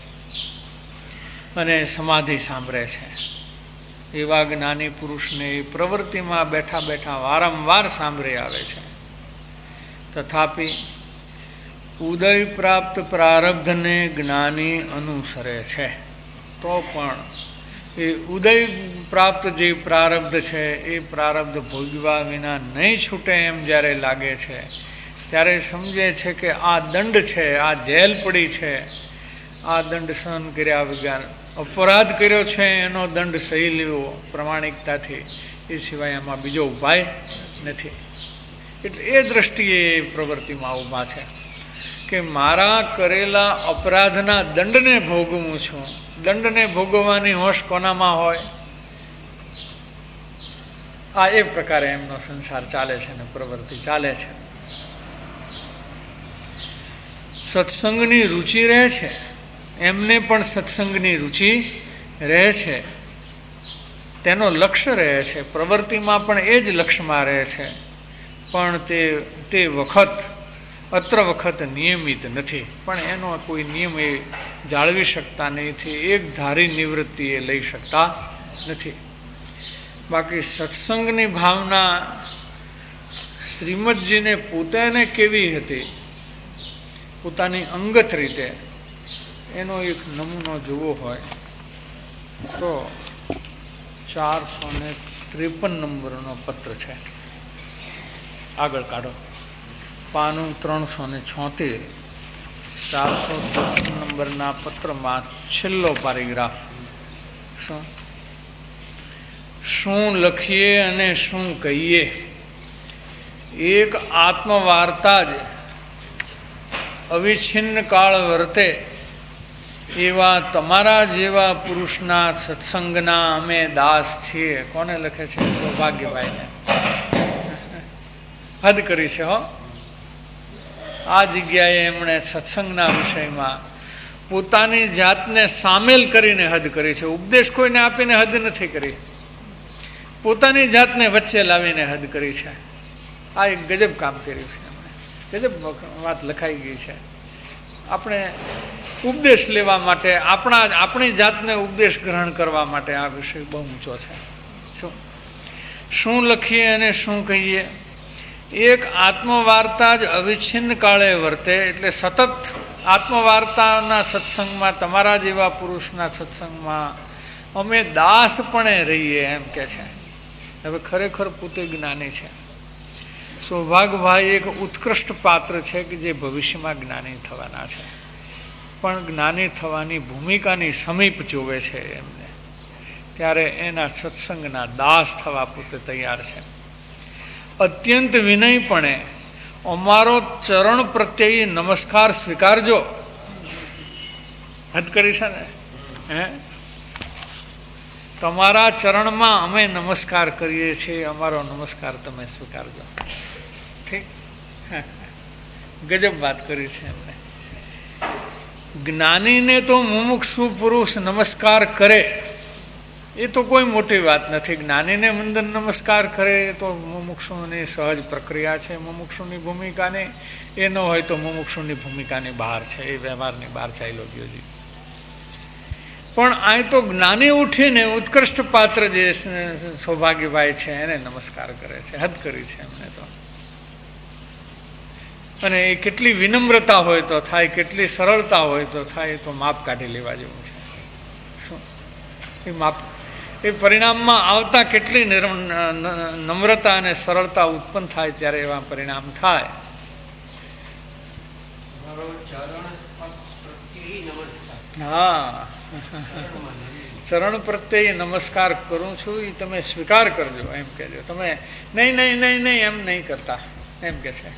અને સમાધિ સાંભળે છે. એવા જ્ઞાની પુરુષને એ પ્રવૃત્તિમાં બેઠા બેઠા વારંવાર સાંભળી આવે છે. તથાપિ ઉદય પ્રાપ્ત પ્રારબ્ધને જ્ઞાની અનુસરે છે. તો પણ એ ઉદય પ્રાપ્ત જે પ્રારબ્ધ છે એ પ્રારબ્ધ ભોગવા વિના નહીં છૂટે એમ જ્યારે લાગે છે ત્યારે સમજે છે કે આ દંડ છે, આ જેલ પડી છે, આ દંડ સહન કર્યા વગર અપરાધ કર્યો છે એનો દંડ સહી લેવો પ્રમાણિકતાથી, એ સિવાય એમાં બીજો ઉપાય નથી. એટલે એ દ્રષ્ટિએ પ્રવૃત્તિમાં ઊભા છે કે મારા કરેલા અપરાધના દંડને ભોગવું છું. દંડને ભોગવવાની હોશ કોનામાં હોય? આ એ પ્રકારે એમનો સંસાર ચાલે છે ને પ્રવૃત્તિ ચાલે છે. સત્સંગની રુચિ રહે છે, એમને પણ સત્સંગની રુચિ રહે છે, તેનો લક્ષ્ય રહે છે. પ્રવૃત્તિમાં પણ એ જ લક્ષ્યમાં રહે છે, પણ તે વખત અત્ર વખત નિયમિત નથી. પણ એનો કોઈ નિયમ એ જાળવી શકતા નથી, એક ધારી નિવૃત્તિ એ લઈ શકતા નથી. બાકી સત્સંગની ભાવના શ્રીમદજીને પોતાને કેવી હતી, પોતાની અંગત રીતે, એનો એક નમૂનો જોવો હોય તો 453 નંબરનો પત્ર છે. આગળ કાઢો, પાનું 376, 453 નંબરના પત્રમાં છેલ્લો પેરેગ્રાફ. શું લખીએ અને શું કહીએ? એક આત્મવાર્તા જ અવિચ્છિન્ન કાળ વર્તે એવા તમારા જેવા પુરુષના સત્સંગના અમે દાસ છીએ. કોને લખે છે? સૌભાગ્યભાઈને. હદ કરી છે હો. આ જગ્યાએ એમણે સત્સંગના વિષયમાં પોતાની જાતને સામેલ કરીને હદ કરી છે. ઉપદેશ કોઈને આપીને હદ નથી કરી, પોતાની જાતને વચ્ચે લાવીને હદ કરી છે. આ એક ગજબ કામ કર્યું છે એમણે. ગજબ વાત લખાઈ ગઈ છે. આપણે ઉપદેશ લેવા માટે, આપણી જાતને ઉપદેશ ગ્રહણ કરવા માટે આ વિષય બહુ ઊંચો છે. શું લખીએ અને શું કહીએ? એક આત્મવાર્તા જ અવિચ્છિન્ન કાળે વર્તે, એટલે સતત આત્મવાર્તાના સત્સંગમાં, તમારા જેવા પુરુષના સત્સંગમાં અમે દાસપણે રહીએ એમ કે છે. હવે ખરેખર પોતે જ્ઞાની છે. સૌભાગભાઈ એક ઉત્કૃષ્ટ પાત્ર છે કે જે ભવિષ્યમાં જ્ઞાની થવાના છે, પણ જ્ઞાની થવાની ભૂમિકાની સમીપ જોવે છે એમને, ત્યારે એના સત્સંગના દાસ થવા પોતે તૈયાર છે. અત્યંત વિનયપણે અમારો ચરણ પ્રત્યે નમસ્કાર સ્વીકારજો. હદ કરી છે ને? તમારા ચરણમાં અમે નમસ્કાર કરીએ છીએ, અમારો નમસ્કાર તમે સ્વીકારજો. ઠીક, ગજબ વાત કરી છે એમને. જ્ઞાનીને તો મુમુક્ષુ પુરુષ નમસ્કાર કરે એ તો કોઈ મોટી વાત નથી. જ્ઞાનીને વંદન નમસ્કાર કરે એ તો મુમુક્ષુની સહજ પ્રક્રિયા છે. મુમુક્ષુની ભૂમિકાની એ ન હોય તો મુમુક્ષુની ભૂમિકાની બહાર છે, એ વ્યવહારની બહાર ચાલ્યો ગયો છે. પણ અહીં તો જ્ઞાની ઉઠીને ઉત્કૃષ્ટ પાત્ર જે સૌભાગ્યભાઈ છે એને નમસ્કાર કરે છે. હદ કરી છે એમને તો. અને એ કેટલી વિનમ્રતા હોય તો થાય, કેટલી સરળતા હોય તો થાય, તો માપ કાઢી લેવા જેવું છે. શું એ માપ, એ પરિણામમાં આવતા કેટલી નમ્રતા અને સરળતા ઉત્પન્ન થાય ત્યારે એવા પરિણામ થાય. હા, ચરણ પ્રત્યે નમસ્કાર કરું છું એ તમે સ્વીકાર કરજો એમ કહેજો. તમે નહીં નહીં નહીં નહીં એમ નહીં કરતા એમ કે છે.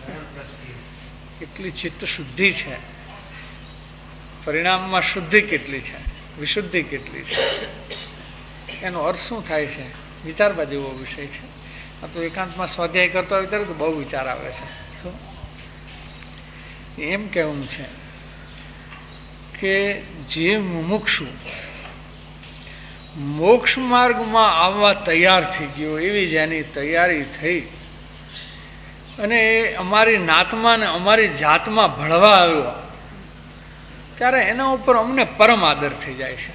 કેટલી ચિત્ત શુદ્ધિ છે, પરિણામમાં શુદ્ધિ કેટલી છે, વિશુદ્ધિ કેટલી છે, એનો અર્થ શું થાય છે વિચારવા જેવો વિષય છે. આ તો એકાંતમાં સ્વાધ્યાય કરતા હોય ત્યારે તો બહુ વિચાર આવે છે. શું એમ કહેવું છે કે જે મુમુક્ષુ મોક્ષ માર્ગમાં આવવા તૈયાર થઈ ગયો, એવી જેની તૈયારી થઈ અને એ અમારી નાતમાં ને અમારી જાતમાં ભળવા આવ્યો, ત્યારે એના ઉપર અમને પરમ આદર થઈ જાય છે.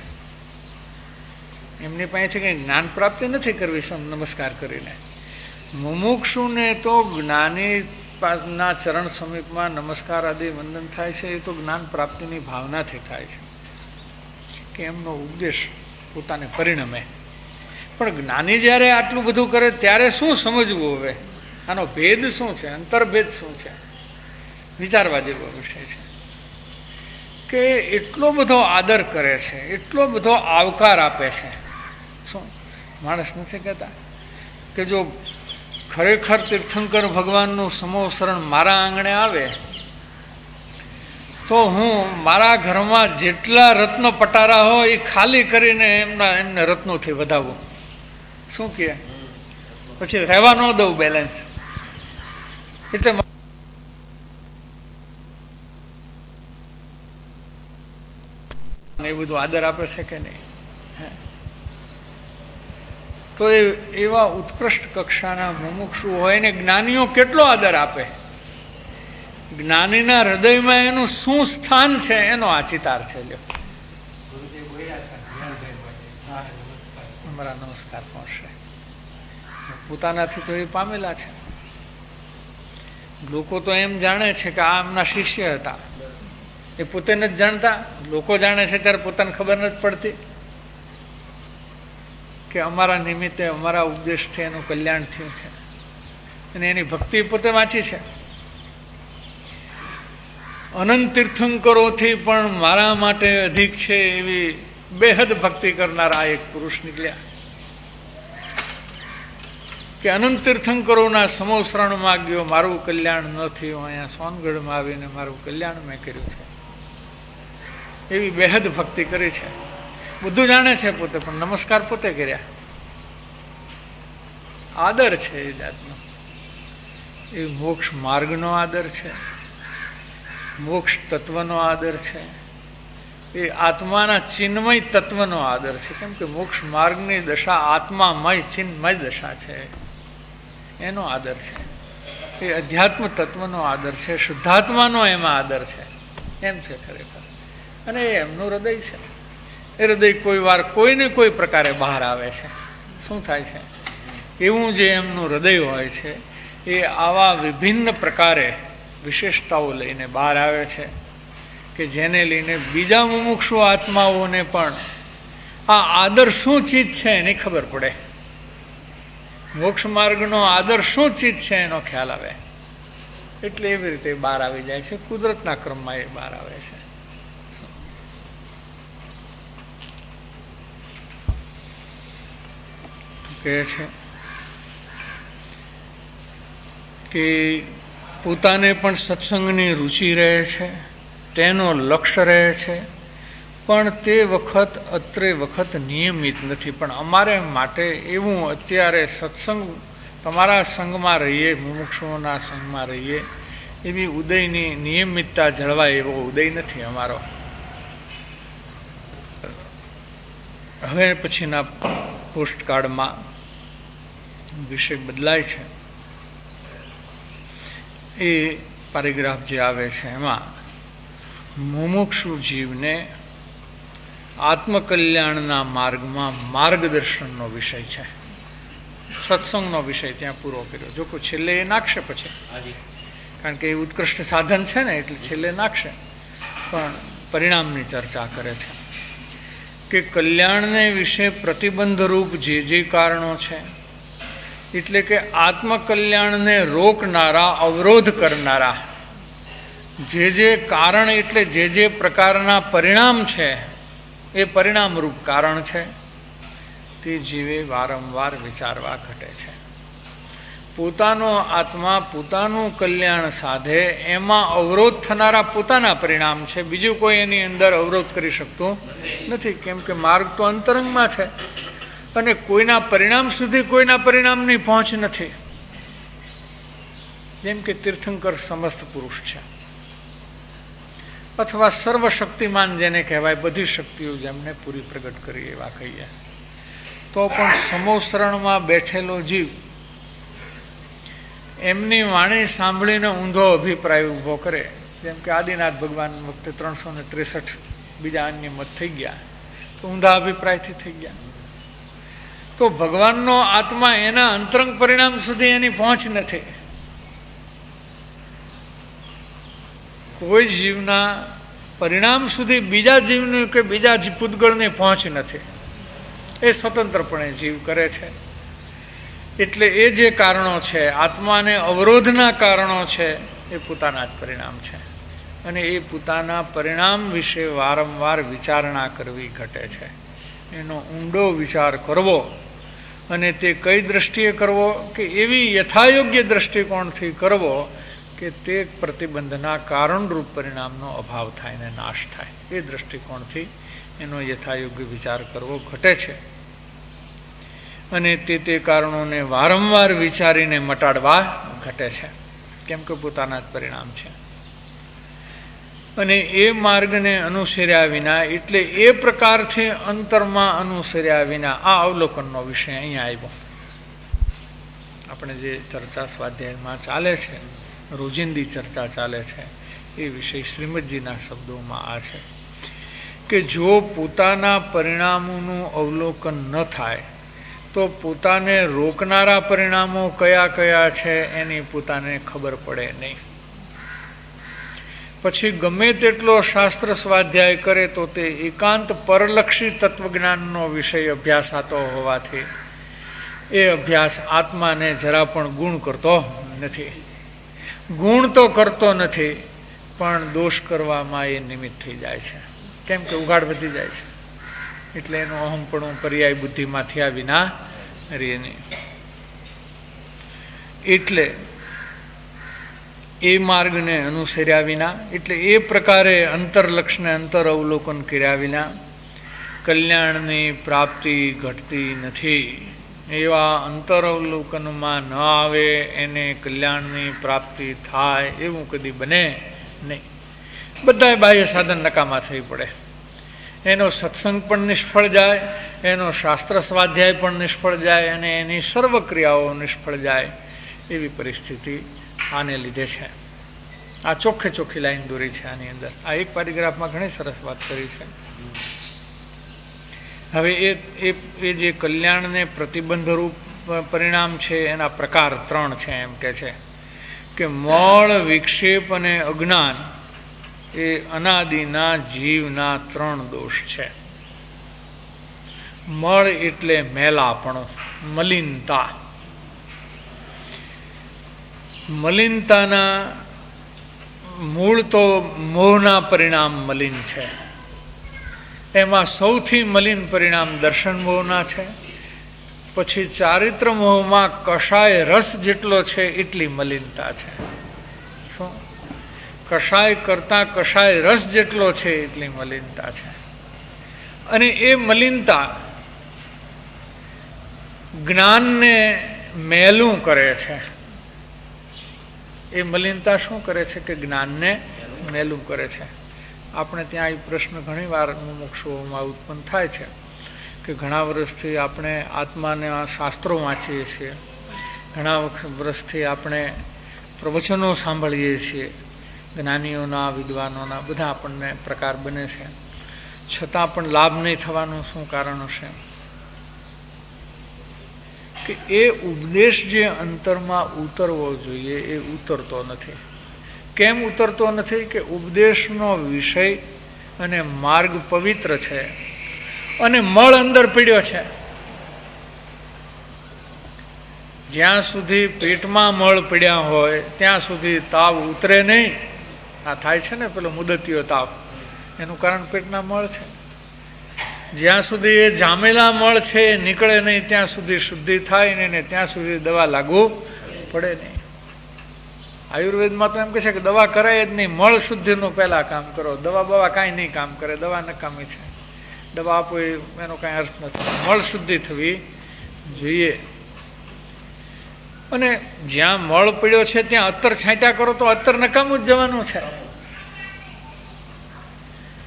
એમની પાસેથી કંઈ જ્ઞાન પ્રાપ્તિ નથી કરવી નમસ્કાર કરીને. મુમુક્ષુને તો જ્ઞાની ના ચરણ સમીપમાં નમસ્કાર આદિ વંદન થાય છે, એ તો જ્ઞાન પ્રાપ્તિની ભાવનાથી થાય છે કે એમનો ઉપદેશ પોતાને પરિણમે. પણ જ્ઞાની જ્યારે આટલું બધું કરે ત્યારે શું સમજવું? હવે આનો ભેદ શું છે, અંતર્ભેદ શું છે, વિચારવા જેવો વિષય છે કે એટલો બધો આદર કરે છે, એટલો બધો આવકાર આપે છે. શું માણસ નથી કહેતા કે જો ખરેખર તીર્થંકર ભગવાનનું સમૂહ શરણ મારા આંગણે આવે તો હું મારા ઘરમાં જેટલા રત્ન પટારા હોય એ ખાલી કરીને એમને રત્નોથી વધાવું. શું કહે? પછી રહેવા ન દઉં બેલેન્સ. એટલે એ બધું આદર આપે છે કે નહીં? તો એવા ઉત્કૃષ્ટ કક્ષાના મુમુક્ષુ હોય ને જ્ઞાનીઓ કેટલો આદર આપે. જ્ઞાનીના હૃદયમાં એનું શું સ્થાન છે એનો આ ચિતાર છે. લ્યો, અમારા નમસ્કાર પહોંચશે. પોતાનાથી તો એ પામેલા છે. લોકો તો એમ જાણે છે કે આ એમના શિષ્ય હતા, એ પોતે નથી જાણતા. લોકો જાણે છે ત્યારે પોતાને ખબર નથી પડતી કે અમારા નિમિત્તે અમારા ઉપદેશથી એનું કલ્યાણ થયું છે અને એની ભક્તિ પોતે વાંચી છે. અનંત તીર્થંકરોથી પણ મારા માટે અધિક છે એવી બેહદ ભક્તિ કરનારા એક પુરુષ નીકળ્યા કે અનંત તીર્થંકરોના સમોશરણમાં ગયો, મારું કલ્યાણ ન થયું, અહીંયા સોનગઢમાં આવીને મારું કલ્યાણ મેં કર્યું છે. એવી બેહદ ભક્તિ કરી છે. બધું જાણે છે પોતે, પણ નમસ્કાર પોતે કર્યા. આદર છે એ જાતનો. એ મોક્ષ માર્ગનો આદર છે, મોક્ષ તત્વનો આદર છે, એ આત્માના ચિન્મય તત્વનો આદર છે. કેમ કે મોક્ષ માર્ગની દશા આત્મામય ચિન્મય દશા છે, એનો આદર છે. એ અધ્યાત્મ તત્વનો આદર છે, શુદ્ધાત્માનો એમાં આદર છે. એમ છે ખરેખર. અને એ એમનું હૃદય છે. એ હૃદય કોઈ વાર કોઈને કોઈ પ્રકારે બહાર આવે છે. શું થાય છે? એવું જે એમનું હૃદય હોય છે એ આવા વિભિન્ન પ્રકારે વિશેષતાઓ લઈને બહાર આવે છે કે જેને લઈને બીજા મુમુક્ષુ આત્માઓને પણ આ આદર શું ચીજ છે એની ખબર પડે. મોક્ષ માર્ગનો આદર શું ચીજ છે એનો ખ્યાલ આવે. એટલે એવી રીતે બહાર આવી જાય છે. કુદરતના ક્રમમાં એ બહાર આવે છે. કહે છે કે પોતાને પણ સત્સંગની રુચિ રહે છે, તેનો લક્ષ્ય રહે છે, પણ તે વખત અત્રે વખત નિયમિત નથી. પણ અમારે માટે એવું અત્યારે સત્સંગ તમારા સંગમાં રહીએ, મુમુક્ષુઓના સંગમાં રહીએ એવી ઉદયની નિયમિતતા જળવાય એવો ઉદય નથી અમારો. હવે પછીના પોસ્ટકાર્ડમાં વિષય બદલાય છે. એ પેરેગ્રાફ જે આવે છે એમાં મુમુક્ષુ જીવને આત્મકલ્યાણના માર્ગમાં માર્ગદર્શનનો વિષય છે. સત્સંગનો વિષય ત્યાં પૂરો કર્યો. જો કોઈ છેલ્લે એ નાખશે પછી, કારણ કે એ ઉત્કૃષ્ટ સાધન છે ને એટલે છેલ્લે નાખશે, પણ પરિણામની ચર્ચા કરે છે કે કલ્યાણને વિશે પ્રતિબંધરૂપ જે કારણો છે, એટલે કે આત્મકલ્યાણને રોકનારા, અવરોધ કરનારા જે કારણ, એટલે જે પ્રકારના પરિણામ છે એ પરિણામરૂપ કારણ છે તે જીવે વારંવાર વિચારવા ઘટે છે. પોતાનો આત્મા પોતાનું કલ્યાણ સાધે એમાં અવરોધ થનારા પોતાના પરિણામ છે. બીજું કોઈ એની અંદર અવરોધ કરી શકતું નથી. કેમ કે માર્ગ તો અંતરંગમાં છે અને કોઈના પરિણામ સુધી કોઈના પરિણામની પહોંચ નથી. જેમ કે તીર્થંકર સમસ્ત પુરુષ છે, અથવા સર્વશક્તિમાન જેને કહેવાય, બધી શક્તિઓ જેમને પૂરી પ્રગટ કરી એવા કહીએ, તો પણ સમોસરણમાં બેઠેલો જીવ એમની વાણી સાંભળીને ઊંધો અભિપ્રાય ઊભો કરે. જેમ કે આદિનાથ ભગવાન વખતે 363 બીજા અન્ય મત થઈ ગયા, તો ઊંધા અભિપ્રાયથી થઈ ગયા. તો ભગવાનનો આત્મા એના અંતરંગ પરિણામ સુધી એની પહોંચ નથી. કોઈ જીવના પરિણામ સુધી બીજા જીવની કે બીજા પૂતગળની પહોંચ નથી. એ સ્વતંત્રપણે જીવ કરે છે. એટલે એ જે કારણો છે, આત્માને અવરોધના કારણો છે, એ પોતાના જ પરિણામ છે. અને એ પોતાના પરિણામ વિશે વારંવાર વિચારણા કરવી ઘટે છે. એનો ઊંડો વિચાર કરવો, અને તે કઈ દ્રષ્ટિએ કરવો કે એવી યથાયોગ્ય દ્રષ્ટિકોણથી કરવો કે તે પ્રતિબંધના કારણરૂપ પરિણામનો અભાવ થાય ને નાશ થાય. એ દ્રષ્ટિકોણથી એનો યથાયોગ્ય વિચાર કરવો ઘટે છે. અને તે કારણોને વારંવાર વિચારીને મટાડવા ઘટે છે, કેમ કે પોતાના જ પરિણામ છે. અને એ માર્ગને અનુસર્યા વિના, એટલે એ પ્રકારથી અંતરમાં અનુસર્યા વિના, આ અવલોકનનો વિષય અહીંયા આવ્યો. આપણે જે ચર્ચા સ્વાધ્યાયમાં ચાલે છે, રોજિંદી ચર્ચા ચાલે છે, એ વિષય શ્રીમદજીના શબ્દોમાં આ છે કે જો પોતાના પરિણામોનું અવલોકન ન થાય તો પોતાને રોકનારા પરિણામો કયા કયા છે એની પોતાને ખબર પડે નહીં. પછી ગમે તેટલો શાસ્ત્ર સ્વાધ્યાય કરે તો તે એકાંત પરલક્ષી તત્વજ્ઞાનનો વિષય અભ્યાસાતો હોવાથી એ અભ્યાસ આત્માને જરા પણ ગુણ કરતો નથી. ગુણ તો કરતો નથી, પણ દોષ કરવામાં એ નિમિત્ત થઈ જાય છે. કેમ કે ઉઘાડ વધી જાય છે. એટલે એનું અહમપણું પર્યાય બુદ્ધિમાં થયા વિના રહે નહીં. એટલે એ માર્ગને અનુસર્યા વિના, એટલે એ પ્રકારે અંતરલક્ષને અંતર અવલોકન કર્યા વિના કલ્યાણની પ્રાપ્તિ ઘટતી નથી. એવા અંતર અવલોકનમાં ન આવે એને કલ્યાણની પ્રાપ્તિ થાય એવું કદી બને નહીં. બધાય બાહ્ય સાધન નકામા થઈ પડે. એનો સત્સંગ પણ નિષ્ફળ જાય, એનો શાસ્ત્ર સ્વાધ્યાય પણ નિષ્ફળ જાય, અને એની સર્વ ક્રિયાઓ નિષ્ફળ જાય એવી પરિસ્થિતિ આને લીધે છે. આ ચોખ્ખી લાઈન દોરી છે આની અંદર. આ એક પેરેગ્રાફમાં ઘણી સરસ વાત કરી છે. હવે એ જે કલ્યાણને પ્રતિબંધરૂપ પરિણામ છે એના પ્રકાર 3 છે. એમ કે છે કે મળ, વિક્ષેપ અને અજ્ઞાન એ અનાદિના જીવના 3 દોષ છે. મળ એટલે મેલાપણો, મલિનતા. મલિનતાના મૂળ તો મોહના પરિણામ મલિન છે. એમાં સૌથી મલિન પરિણામ દર્શન મોહના છે. પછી ચારિત્ર મોહમાં કષાય રસ જેટલો છે એટલી મલિનતા છે. શું? કષાય કરતા કષાય રસ જેટલો છે એટલી મલિનતા છે. અને એ મલિનતા જ્ઞાનને મેલું કરે છે. એ મલિનતા શું કરે છે કે જ્ઞાનને મેલું કરે છે. આપણે ત્યાં એ પ્રશ્ન ઘણી વાર મુમુક્ષુઓમાં ઉત્પન્ન થાય છે કે ઘણા વર્ષથી આપણે આત્માને શાસ્ત્રો વાંચીએ છીએ, ઘણા વર્ષથી આપણે પ્રવચનો સાંભળીએ છીએ, જ્ઞાનીઓના, વિદ્વાનોના, બધા આપણને પ્રકાર બને છે, છતાં પણ લાભ નહીં થવાનું શું કારણ હશે? કે એ ઉપદેશ જે અંતરમાં ઉતરવો જોઈએ એ ઉતરતો નથી. કેમ ઉતરતો નથી? કે ઉપદેશનો વિષય અને માર્ગ પવિત્ર છે અને મળ અંદર પીડ્યો છે. જ્યાં સુધી પેટમાં મળ પીડ્યા હોય ત્યાં સુધી તાવ ઉતરે નહીં. આ થાય છે ને પેલો મુદતીયો તાવ, એનું કારણ પેટના મળ છે. જ્યાં સુધી એ જામેલા મળ છે એ નીકળે નહીં ત્યાં સુધી શુદ્ધિ થાય નહીં, ને ત્યાં સુધી દવા લાગુ પડે નહીં. આયુર્વેદમાં તો એમ કહે છે કે દવા કરાય જ નહીં, મળ શુદ્ધિનું પહેલા કામ કરો. દવા કાંઈ નહીં કામ કરે, દવા નકામી છે. દવા આપો એનો કાંઈ અર્થ નથી. મળ શુદ્ધિ થવી જોઈએ. અને જ્યાં મળ પડ્યો છે ત્યાં અત્તર છાંટ્યા કરો તો અત્તર નકામું જ જવાનું છે.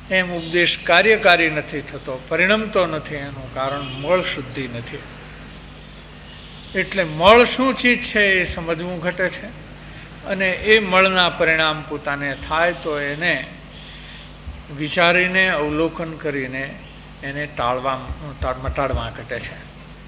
એમ ઉપદેશ કાર્યકારી નથી થતો, પરિણમતો નથી. એનું કારણ મળ શુદ્ધિ નથી. એટલે મળ શું ચીજ છે એ સમજવું ઘટે છે, અને એ મળના પરિણામ પોતાને થાય તો એને વિચારીને અવલોકન કરીને એને મટાડવા ઘટે છે.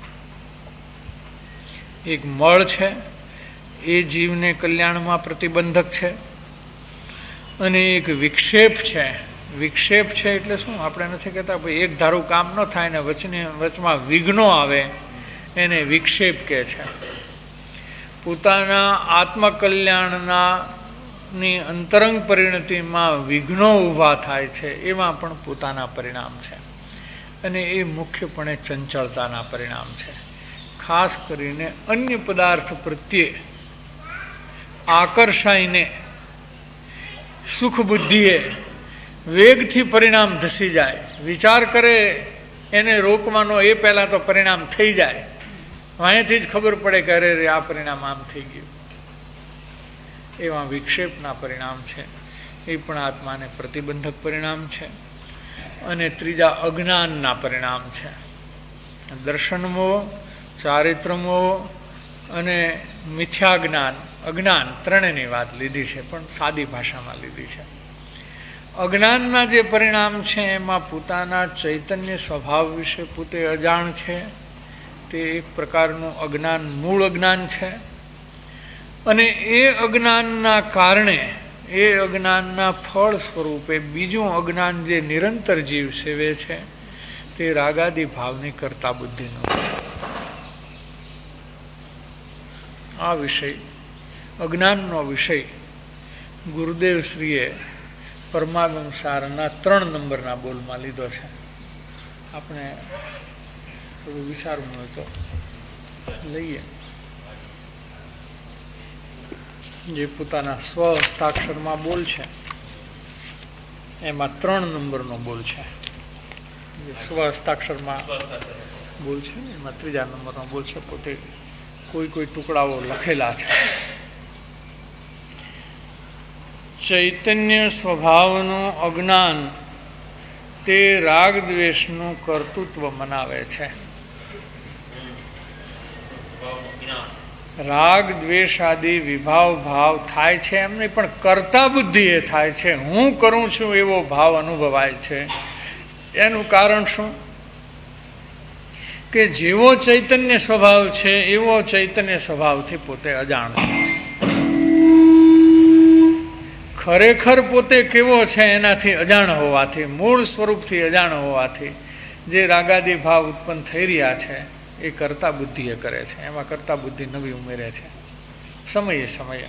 એક મળ છે એ જીવને કલ્યાણમાં પ્રતિબંધક છે, અને એક વિક્ષેપ છે. વિક્ષેપ છે એટલે શું? આપણે નથી કહેતા ભાઈ એક ધારું કામ ન થાય ને વચમાં વિઘ્નો આવે, એને વિક્ષેપ કહે છે. પોતાના આત્મકલ્યાણની અંતરંગ પરિણતિમાં વિઘ્નો ઊભા થાય છે, એમાં પણ પોતાના પરિણામ છે, અને એ મુખ્યપણે ચંચળતાના પરિણામ છે. ખાસ કરીને અન્ય પદાર્થ પ્રત્યે આકર્ષાઈને સુખ બુદ્ધિએ વેગથી પરિણામ ધસી જાય, વિચાર કરે એને રોકવાનો એ પહેલા તો પરિણામ થઈ જાય, અહીંથી જ ખબર પડે કે અરે આ પરિણામ આમ થઈ ગયું. એવા વિક્ષેપના પરિણામ છે, એ પણ આત્માને પ્રતિબંધક પરિણામ છે. અને ત્રીજા અજ્ઞાનના પરિણામ છે. દર્શનમોહ, ચારિત્રમોહ અને મિથ્યાજ્ઞાન, અજ્ઞાન ત્રણેયની વાત લીધી છે, પણ સાદી ભાષામાં લીધી છે. અજ્ઞાનના જે પરિણામ છે એમાં પોતાના ચૈતન્ય સ્વભાવ વિશે પોતે અજાણ છે, તે એક પ્રકારનું અજ્ઞાન, મૂળ અજ્ઞાન છે. અને એ અજ્ઞાનના કારણે, એ અજ્ઞાનના ફળ સ્વરૂપે બીજું અજ્ઞાન જે નિરંતર જીવ સેવે છે તે રાગાદી ભાવની કરતા બુદ્ધિનું છે. આ વિષય, અજ્ઞાનનો વિષય, ગુરુદેવ શ્રીએ પરમાગમ સારના 3 નંબરના બોલમાં લીધો છે. આપણે થોડું વિચારવું હોય તો લઈએ. જે પોતાના સ્વ હસ્તાક્ષરમાં બોલ છે એમાં 3 નંબરનો બોલ છે. જે સ્વ હસ્તાક્ષરમાં બોલ છે ને એમાં 3જા નંબરનો બોલ છે. પોતે કોઈ ટુકડાઓ લખેલા છે. ચૈતન્ય સ્વભાવનું અજ્ઞાન તે રાગ દ્વેષનું કર્તૃત્વ મનાવે છે. રાગ દ્વેષ આદિ વિભાવ ભાવ થાય છે એમ નહીં, પણ કર્તા બુદ્ધિ એ થાય છે. હું કરું છું એવો ભાવ અનુભવાય છે. એનું કારણ શું? કે જેવો ચૈતન્ય સ્વભાવ છે એવો ચૈતન્ય સ્વભાવથી પોતે અજાણ છે. ખરેખર પોતે કેવો છે એનાથી અજાણ હોવાથી, મૂળ સ્વરૂપથી અજાણ હોવાથી જે રાગાદી ભાવ ઉત્પન્ન થઈ રહ્યા છે એ કરતા બુદ્ધિએ કરે છે. એમાં કરતા બુદ્ધિ નવી ઉમેરે છે સમયે સમયે.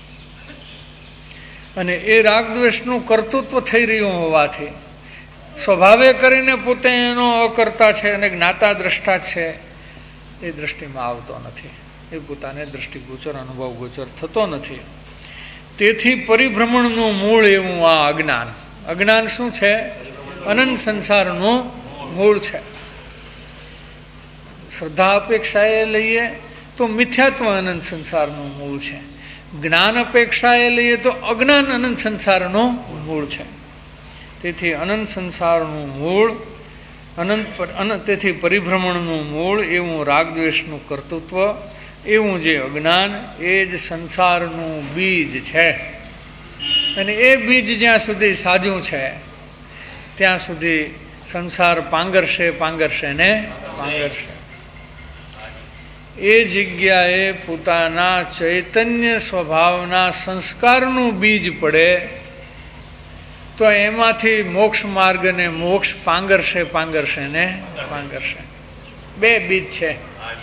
અને એ રાગદ્વેષનું કર્તૃત્વ થઈ રહ્યું હોવાથી સ્વભાવે કરીને પોતે એનો અકર્તા છે અને જ્ઞાતા દ્રષ્ટા છે એ દ્રષ્ટિમાં આવતો નથી. એ પોતાને દ્રષ્ટિગોચર, અનુભવ ગોચર થતો નથી. તેથી પરિભ્રમણનું મૂળ એવું આ અજ્ઞાન. અજ્ઞાન શું છે? અનંત સંસારનું મૂળ છે. શ્રદ્ધા અપેક્ષાએ લઈએ તો મિથ્યાત્વ અનંત સંસારનું મૂળ છે. જ્ઞાન અપેક્ષાએ લઈએ તો અજ્ઞાન અનંત સંસારનું મૂળ છે. તેથી અનંત સંસારનું મૂળ, તેથી પરિભ્રમણનું મૂળ એવું રાગદ્વેષનું કર્તૃત્વ, એવું જે અજ્ઞાન, એ જ સંસારનું બીજ છે. અને એ બીજ જ્યાં સુધી સાજું છે ત્યાં સુધી સંસાર પાંગરશે ને પાંગરશે. એ જગ્યાએ પોતાના ચૈતન્ય સ્વભાવના સંસ્કારનું બીજ પડે તો એમાંથી મોક્ષ માર્ગ ને મોક્ષ પાંગરશે ને પાંગરશે. 2 બીજ છે.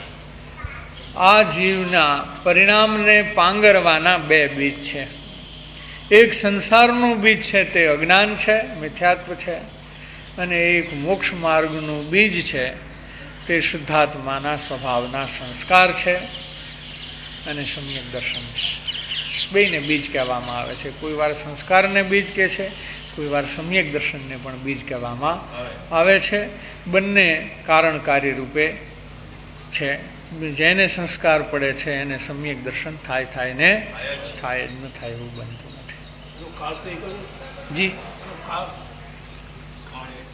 આ જીવના પરિણામને પાંગરવાના 2 બીજ છે. એક સંસારનું બીજ છે તે અજ્ઞાન છે, મિથ્યાત્વ છે, અને એક મોક્ષ માર્ગનું બીજ છે તે શુદ્ધાત્માના સ્વભાવના સંસ્કાર છે અને સમ્યક દર્શન છે. 2ને બીજ કહેવામાં આવે છે. કોઈ વાર સંસ્કારને બીજ કહે છે, કોઈ વાર સમ્યક દર્શનને પણ બીજ કહેવામાં આવે છે. બંને કારણકારી રૂપે છે. જેને સંસ્કાર પડે છે એને સમ્યક દર્શન થાય ને થાય જ ન થાય એવું બનતું નથી. જી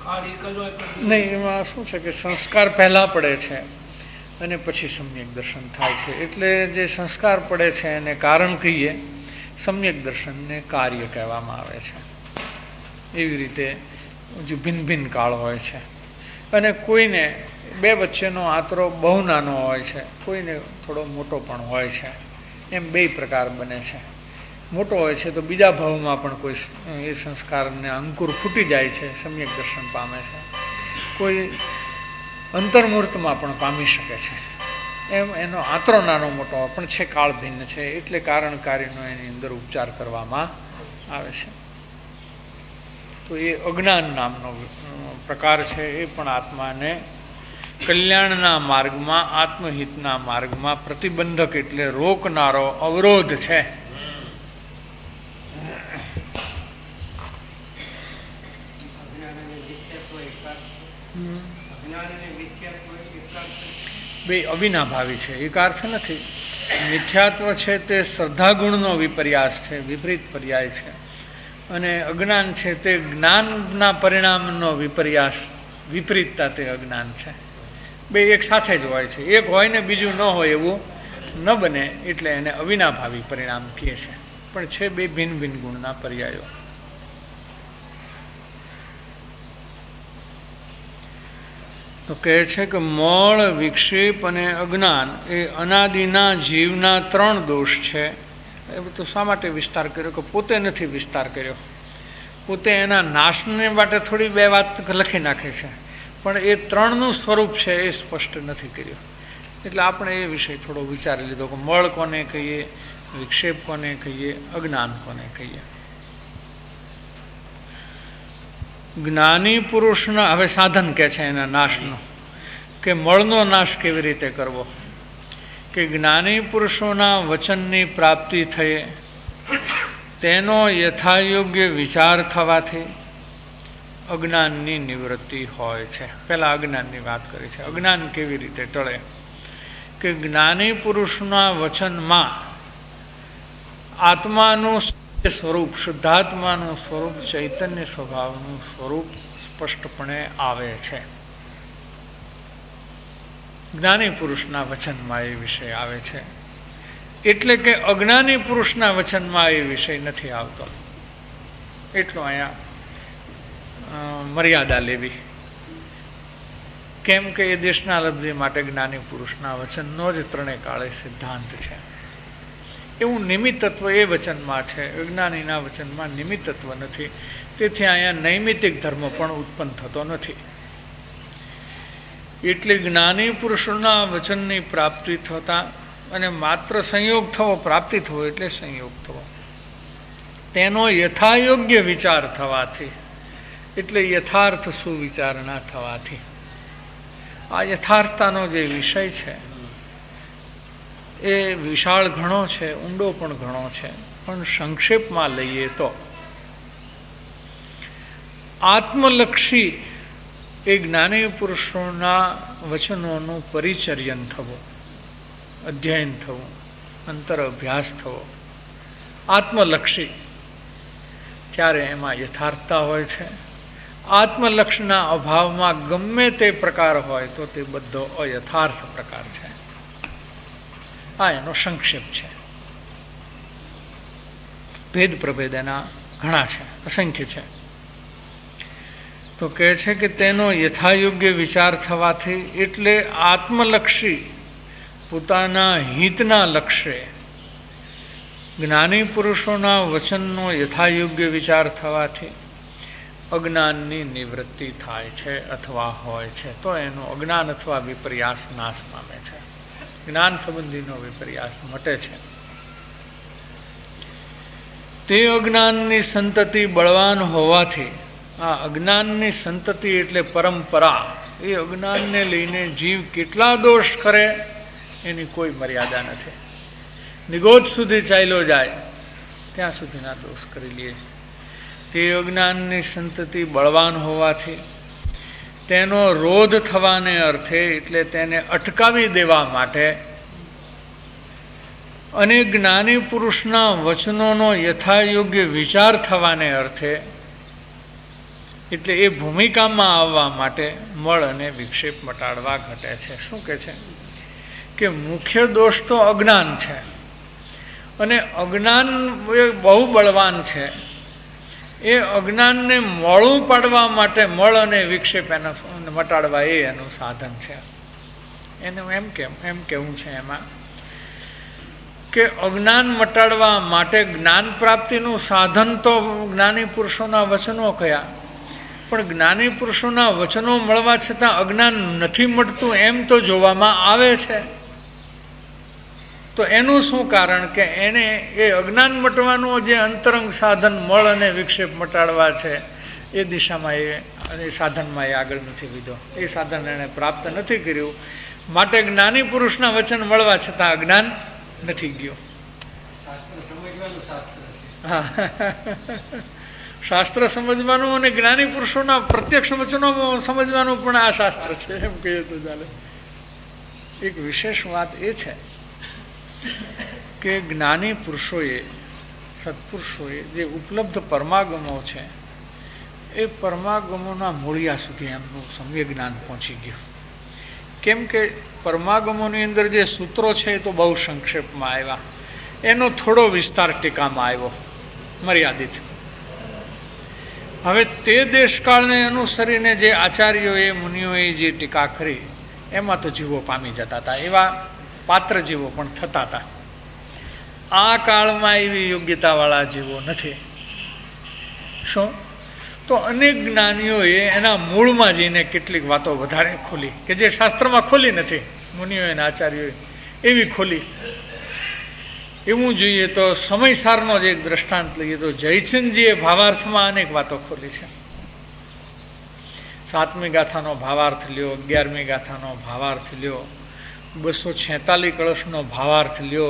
નહીં, એમાં શું છે કે સંસ્કાર પહેલાં પડે છે અને પછી સમ્યક દર્શન થાય છે. એટલે જે સંસ્કાર પડે છે એને કારણ કહીએ, સમ્યક દર્શનને કાર્ય કહેવામાં આવે છે. એવી રીતે જે ભિન્ન ભિન્ન કાળ હોય છે અને કોઈને બે વચ્ચેનો આંતરો બહુ નાનો હોય છે, કોઈને થોડો મોટો પણ હોય છે. એમ બે પ્રકાર બને છે. મોટો હોય છે તો બીજા ભાવમાં પણ કોઈ એ સંસ્કારને અંકુર ફૂટી જાય છે, સમ્યક દર્શન પામે છે. કોઈ અંતર્મૂર્તમાં પણ પામી શકે છે. એમ એનો આંતરો નાનો મોટો પણ છે, કાળ ભિન્ન છે. એટલે કારણ કાર્યનો એની અંદર ઉપચાર કરવામાં આવે છે. તો એ અજ્ઞાન નામનો પ્રકાર છે. એ પણ આત્માને કલ્યાણના માર્ગમાં, આત્મહિતના માર્ગમાં પ્રતિબંધક એટલે રોકનારો અવરોધ છે. બે અવિનાભાવી છે, એક અર્થ નથી. મિથ્યાત્વ છે તે શ્રદ્ધાગુણનો વિપર્યાસ છે, વિપરીત પર્યાય છે. અને અજ્ઞાન છે તે જ્ઞાનના પરિણામનો વિપર્યાસ, વિપરીતતા તે અજ્ઞાન છે. બે એક સાથે જ હોય છે. એક હોય ને બીજું ન હોય એવું ન બને, એટલે એને અવિનાભાવી પરિણામ કહે છે. પણ છે બે ભિન્ન ભિન્ન ગુણના પર્યાયો. તો કહે છે કે મળ, વિક્ષેપ અને અજ્ઞાન એ અનાદિના જીવના 3 દોષ છે. એ બધું શા માટે વિસ્તાર કર્યો? કે પોતે નથી વિસ્તાર કર્યો. પોતે એના નાશને માટે થોડી બે વાત લખી નાખે છે, પણ એ 3નું સ્વરૂપ છે એ સ્પષ્ટ નથી કર્યું. એટલે આપણે એ વિષય થોડો વિચારી લીધો કે મળ કોને કહીએ, વિક્ષેપ કોને કહીએ, અજ્ઞાન કોને કહીએ. જ્ઞાની પુરુષના હવે સાધન કે છે એના નાશનો, કે મળનો નાશ કેવી રીતે કરવો? કે જ્ઞાની પુરુષોના વચનની પ્રાપ્તિ થઈ, તેનો યથાયોગ્ય વિચાર થવાથી અજ્ઞાનની નિવૃત્તિ હોય છે. પહેલા અજ્ઞાનની વાત કરી છે. અજ્ઞાન કેવી રીતે ટળે? કે જ્ઞાની પુરુષના વચનમાં આત્માનું સ્વરૂપ, શુદ્ધાત્માનું સ્વરૂપ, ચૈતન્ય સ્વભાવનું સ્વરૂપ સ્પષ્ટપણે આવે છે. જ્ઞાની પુરુષના વચનમાં એ વિષય આવે છે. એટલે કે અજ્ઞાની પુરુષના વચનમાં એ વિષય નથી આવતો. એટલો અહીંયા મર્યાદા લેવી. કેમ કે એ દેશના લબ્ધિ માટે જ્ઞાની પુરુષના વચનનો જ 3 કાળે સિદ્ધાંત છે. એવું નિમિત્તત્વ એ વચનમાં છે, અજ્ઞાનીના વચનમાં નિમિત્તત્વ નથી. તેથી અહીંયા નૈમિતિક ધર્મ પણ ઉત્પન્ન થતો નથી. એટલે જ્ઞાની પુરુષોના વચનની પ્રાપ્તિ થતા, અને માત્ર સંયોગ થવો, પ્રાપ્તિ થવો એટલે સંયોગ થવો, તેનો યથાયોગ્ય વિચાર થવાથી, એટલે યથાર્થ સુવિચારણા થવાથી. આ યથાર્થતાનો જે વિષય છે એ વિશાળ ઘણો છે, ઊંડો પણ ઘણો છે. પણ સંક્ષેપમાં લઈએ તો આત્મલક્ષી એ જ્ઞાની પુરુષોના વચનોનું પરિચર્યન થવું, અધ્યયન થવું, અંતર અભ્યાસ થવો, આત્મલક્ષી, ત્યારે એમાં યથાર્થતા હોય છે. આત્મલક્ષના અભાવમાં ગમે તે પ્રકાર હોય તો તે બધો અયથાર્થ પ્રકાર છે. આ એનો સંક્ષેપ છે. ભેદ પ્રભેદ એના ઘણા છે, અસંખ્ય છે. તો કહે છે કે તેનો યથાયોગ્ય વિચાર થવાથી, એટલે આત્મલક્ષી, પોતાના હિતના લક્ષ્ય જ્ઞાની પુરુષોના વચનનો યથાયોગ્ય વિચાર થવાથી અજ્ઞાનની નિવૃત્તિ થાય છે અથવા હોય છે. તો એનો અજ્ઞાન અથવા વિપર્યાસ નાશ પામે છે. જ્ઞાન સંબંધીનો વિપર્યાસ મટે છે. તે અજ્ઞાનની સંતતિ બળવાન હોવાથી, આ અજ્ઞાનની સંતતિ એટલે પરંપરા, એ અજ્ઞાનને લઈને જીવ કેટલા દોષ કરે એની કોઈ મર્યાદા નથી. નિગોદ સુધી ચાલ્યો જાય ત્યાં સુધીના દોષ કરી લે. તે અજ્ઞાનની સંતતિ બળવાન હોવાથી તેનો રોધ થવાને અર્થે, એટલે તેને અટકાવી દેવા માટે, અને જ્ઞાની પુરુષના વચનોનો યથાયોગ્ય વિચાર થવાને અર્થે એટલે એ ભૂમિકામાં આવવા માટે મળ અને વિક્ષેપ મટાડવા ઘટે છે. શું કહે છે કે મુખ્ય દોષ તો અજ્ઞાન છે, અને અજ્ઞાન એ બહુ બળવાન છે. એ અજ્ઞાનને મોળું પાડવા માટે મળ અને વિક્ષેપ એને મટાડવા એ એનું સાધન છે. એનું એમ કેવું છે એમાં કે અજ્ઞાન મટાડવા માટે જ્ઞાન પ્રાપ્તિનું સાધન તો જ્ઞાની પુરુષોના વચનો કયા, પણ જ્ઞાની પુરુષોના વચનો મળવા છતાં અજ્ઞાન નથી મટતું એમ તો જોવામાં આવે છે. તો એનું શું કારણ કે એને એ અજ્ઞાન મટવાનું જે અંતરંગ સાધન મળ અને વિક્ષેપ મટાડવા છે એ દિશામાં એ સાધનમાં એ આગળ નથી લીધો, એ સાધન એને પ્રાપ્ત નથી કર્યું. માટે જ્ઞાની પુરુષના વચન મળવા છતાં અજ્ઞાન નથી ગયું. હા, શાસ્ત્ર સમજવાનું અને જ્ઞાની પુરુષોના પ્રત્યક્ષ વચનો સમજવાનું પણ આ શાસ્ત્ર છે એમ કહીએ તો ચાલે. એક વિશેષ વાત એ છે કે જ્ઞાની પુરુષોએ, સત્પુરુષોએ જે ઉપલબ્ધ પરમાગમો છે એ પરમાગમોના મૂળિયા સુધી એમનું સમ્યક જ્ઞાન પહોંચી ગયું. કેમ કે પરમાગમોની અંદર જે સૂત્રો છે એ તો બહુ સંક્ષેપમાં આવ્યા, એનો થોડો વિસ્તાર ટીકામાં આવ્યો, મર્યાદિત. હવે તે દેશકાળને અનુસરીને જે આચાર્યોએ મુનિઓએ જે ટીકા કરી એમાં તો જીવો પામી જતા હતા, એવા પાત્ર જીવો પણ થતા હતા. આ કાળમાં એવી યોગ્યતાવાળા જીવો નથી. શું? તો અનેક જ્ઞાનીઓએ એના મૂળમાં જઈને કેટલીક વાતો વધારે ખોલી કે જે શાસ્ત્રમાં ખોલી નથી, મુનિઓએ અને આચાર્યોએ એવી ખોલી. એવું જોઈએ તો સમયસારનો જે દ્રષ્ટાંત લઈએ તો જયચંદજીએ ભાવાર્થમાં અનેક વાતો ખોલી છે. 7મી ગાથાનો ભાવાર્થ લ્યો, 11મી ગાથાનો ભાવાર્થ લ્યો, 246 કળશનો ભાવાર્થ લ્યો,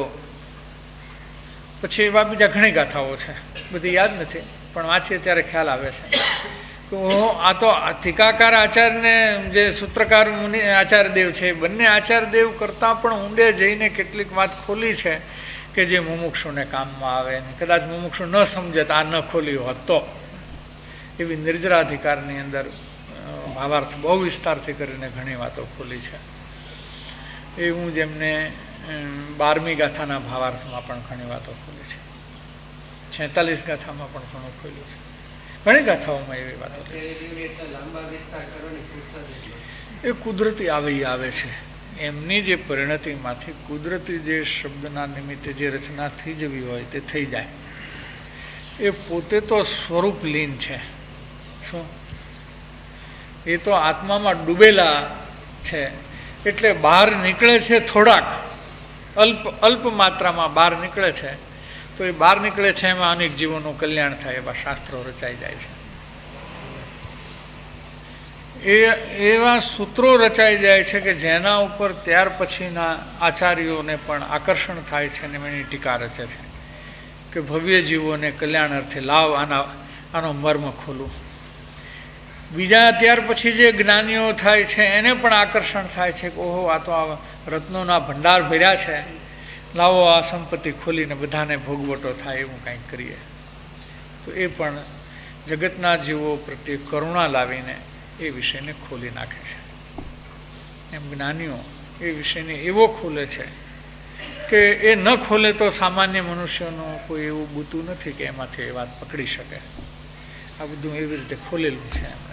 પછી એવા બીજા ઘણી ગાથાઓ છે, બધી યાદ નથી પણ વાંચીએ ત્યારે ખ્યાલ આવે છે કે આ તો ટીકાકાર આચાર્યને જે સૂત્રકાર મુનિ આચાર્યદેવ છે, બંને આચાર્યદેવ કરતાં પણ ઊંડે જઈને કેટલીક વાત ખોલી છે કે જે મુમુક્ષુને કામમાં આવે. કદાચ મુમુક્ષુ ન સમજે તો આ ન ખોલી હોત તો. એવી નિર્જરાધિકારની અંદર ભાવાર્થ બહુ વિસ્તારથી કરીને ઘણી વાતો ખોલી છે. એવું જેમને 12મી ગાથાના ભાવાર્થમાં પણ ઘણી વાતો ખોલી છે, 46 ગાથામાં પણ ઘણું ખોલ્યું છે, ઘણી ગાથાઓમાં એવી વાતો એ કુદરતી આવે છે. એમની જે પરિણતિમાંથી કુદરતી જે શબ્દના નિમિત્તે જે રચના થઈ જવી હોય તે થઈ જાય. એ પોતે તો સ્વરૂપ લીન છે. શું? એ તો આત્મામાં ડૂબેલા છે, એટલે બહાર નીકળે છે થોડાક, અલ્પ માત્રામાં બહાર નીકળે છે. તો એ બહાર નીકળે છે એમાં અનેક જીવોનું કલ્યાણ થાય એવા શાસ્ત્રો રચાઈ જાય છે. એવા સૂત્રો રચાઈ જાય છે કે જેના ઉપર ત્યાર પછીના આચાર્યોને પણ આકર્ષણ થાય છે અને એની ટીકા રચે છે કે ભવ્ય જીવોને કલ્યાણ અર્થે લાવ, આનો મર્મ ખોલું. બીજા ત્યાર પછી જે જ્ઞાનીઓ થાય છે એને પણ આકર્ષણ થાય છે કે ઓહો, આ તો આ રત્નોના ભંડાર ભર્યા છે, લાવો આ સંપત્તિ ખોલીને બધાને ભોગવટો થાય એવું કંઈક કરીએ. તો એ પણ જગતના જીવો પ્રત્યે કરુણા લાવીને એ વિષયને ખોલી નાખે છે. એમ જ્ઞાનીઓ એ વિષયને એવો ખોલે છે કે એ ન ખોલે તો સામાન્ય મનુષ્યનું કોઈ એવું બુતું નથી કે એમાંથી એ વાત પકડી શકે. આ બધું એવી રીતે ખોલેલું છે એમણે.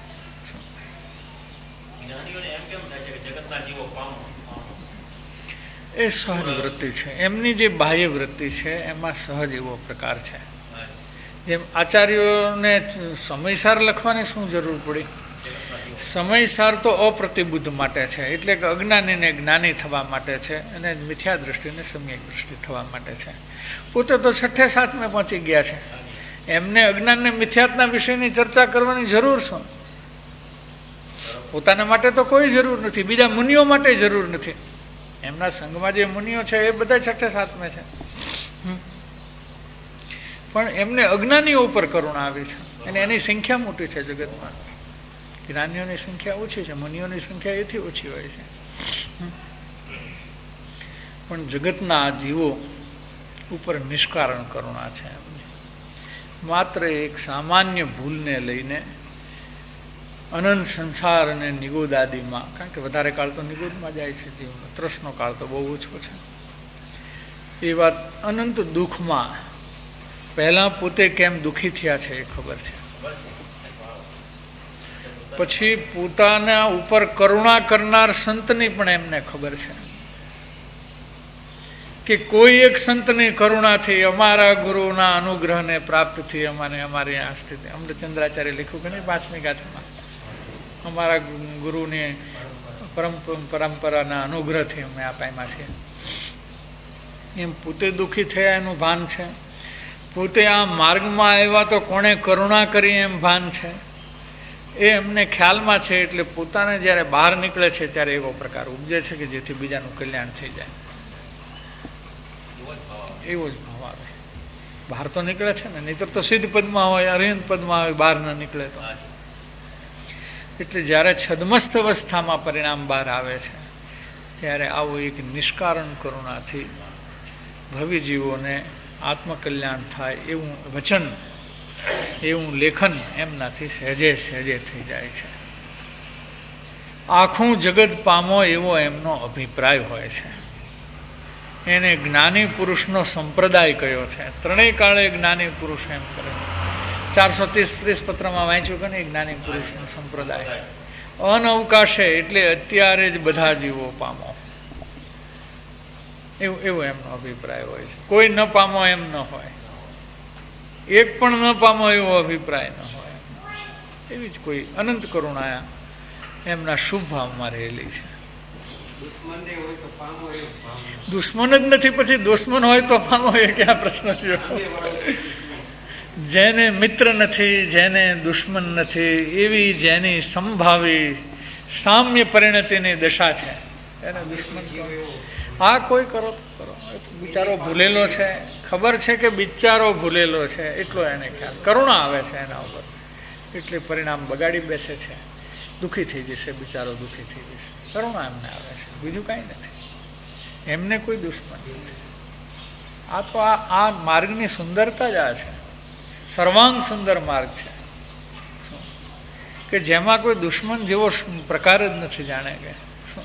એ સહજ વૃત્તિ છે એમની. જે બાહ્ય વૃત્તિ છે એમાં સહજ એવો પ્રકાર છે. જેમ આચાર્યોને સમયસાર લખવાની શું જરૂર પડી? સમયસાર તો અપ્રતિબુદ્ધ માટે છે, એટલે કે અજ્ઞાનીને જ્ઞાની થવા માટે છે અને મિથ્યા દ્રષ્ટિને સમ્યક દ્રષ્ટિ થવા માટે છે. પોતે તો 6ઠે 7મે પહોંચી ગયા છે, એમને અજ્ઞાનને મિથ્યાત્વના વિષયની ચર્ચા કરવાની જરૂર શું? પોતાના માટે તો કોઈ જરૂર નથી, બીજા મુનિઓ માટે જરૂર નથી. એમના સંઘમાં જે મુનિઓ છે એ બધા 6ઠે 7મે છે, પણ એમને અજ્ઞાનીઓ ઉપર કરુણા આવી છે અને એની સંખ્યા મોટી છે જગતમાં. જ્ઞાનીઓની સંખ્યા ઓછી છે, મુનિઓની સંખ્યા એથી ઓછી હોય છે. પણ જગતના જીવો ઉપર નિષ્કારણ કરુણા છે. માત્ર એક સામાન્ય ભૂલને લઈને અનંત સંસાર અને નિગુદ આદિમાં, કારણ કે વધારે કાળ તો નિગુદમાં જાય છે જીવનો, તૃષનો કાળ તો બહુ ઓછો છે. એ વાત અનંત દુઃખમાં પહેલા પોતે કેમ દુઃખી થયા છે એ ખબર છે. પછી પોતાના ઉપર કરુણા કરનાર સંતની પણ એમને ખબર છે કે કોઈ એક સંતની કરુણાથી, અમારા ગુરુના અનુગ્રહને પ્રાપ્તથી અમારે અમારી આ સ્થિતિ. અમૃતચંદ્રાચાર્ય લખ્યું કે નહીં 5મી ગાથામાં, અમારા ગુરુની પરંપરાના અનુગ્રહથી અમે આ પામ્યા છીએ. એમ પોતે દુઃખી થયા એનું ભાન છે. પોતે આ માર્ગમાં આવ્યા તો કોણે કરુણા કરી એમ ભાન છે. એ એમને ખ્યાલમાં છે. એટલે પોતાને જ્યારે બહાર નીકળે છે ત્યારે એવો પ્રકાર ઉપજે છે કે જેથી બીજાનું કલ્યાણ થઈ જાય. એવો જ ભાવ આવે. બહાર તો નીકળે છે ને, નહીતર તો સિદ્ધ પદમાં હોય, અરિહંત પદમાં હોય, બહાર ન નીકળે તો. એટલે જ્યારે છદમસ્ત અવસ્થામાં પરિણામ બહાર આવે છે ત્યારે આવું એક નિષ્કારણ કરુણાથી ભવિ જીવોને આત્મકલ્યાણ થાય એવું વચન, એવું લેખન એમનાથી સહેજે સહેજે થઈ જાય છે. આખું જગત પામો એવો એમનો અભિપ્રાય હોય છે. એને જ્ઞાની પુરુષનો સંપ્રદાય કયો છે. ત્રણેય કાળે જ્ઞાની પુરુષ એમ કરે. 430 પત્રમાં વાંચ્યું કે નહીં, જ્ઞાની પુરુષનો સંપ્રદાય. અનઅવકાશે એટલે અત્યારે જ બધા જીવો પામો, એવો એમનો અભિપ્રાય હોય છે. કોઈ ન પામો એમ ન હોય, એક પણ ન પામો એવો અભિપ્રાય ન હોય. એવી જ કોઈ અનંત કરુણા એમના શુભ ભાવમાં રહેલી છે. દુશ્મન જ નથી, પછી દુશ્મન હોય તો પામો એ ક્યાં પ્રશ્ન છે. જેને મિત્ર નથી, જેને દુશ્મન નથી, એવી જેની સંભાવી સામ્ય પરિણતિની દશા છે એને દુશ્મન. હા, કોઈ કરો તો કરો. બિચારો ભૂલેલો છે, ખબર છે કે બિચારો ભૂલેલો છે, એટલો એને ખ્યાલ. કરુણા આવે છે એના ઉપર, એટલે પરિણામ બગાડી બેસે છે. દુઃખી થઈ જશે બિચારો, દુઃખી થઈ જશે. કરુણા એમને આવે છે, બીજું કાંઈ નથી. એમને કોઈ દુશ્મન નથી. આ તો આ માર્ગની સુંદરતા જ આ છે. સર્વાંગ સુંદર માર્ગ છે કે જેમાં કોઈ દુશ્મન જેવો પ્રકાર જ નથી. જાણે કે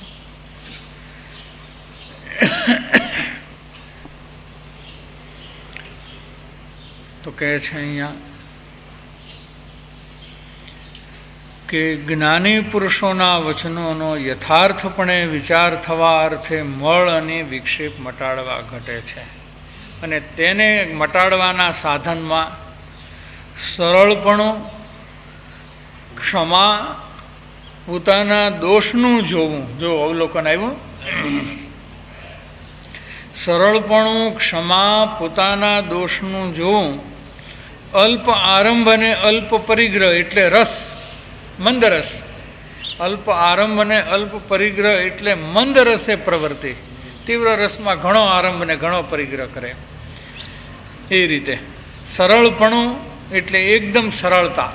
તો કહે છે અહીંયા કે જ્ઞાની પુરુષોના વચનોનો યથાર્થપણે વિચાર થવા અર્થે મળ અને વિક્ષેપ મટાડવા ઘટે છે. અને તેને મટાડવાના સાધનમાં સરળપણું, ક્ષમા, પોતાના દોષનું જોવું. જો અવલોકન આવ્યું. સરળપણું, ક્ષમા, પોતાના દોષનું જોવું, અલ્પ આરંભ અને અલ્પ પરિગ્રહ એટલે રસ, મંદ રસ. અલ્પ આરંભ અને અલ્પ પરિગ્રહ એટલે મંદ રસે પ્રવૃત્તિ. તીવ્ર રસમાં ઘણો આરંભ અને ઘણો પરિગ્રહ કરે. એ રીતે સરળપણું એટલે એકદમ સરળતા,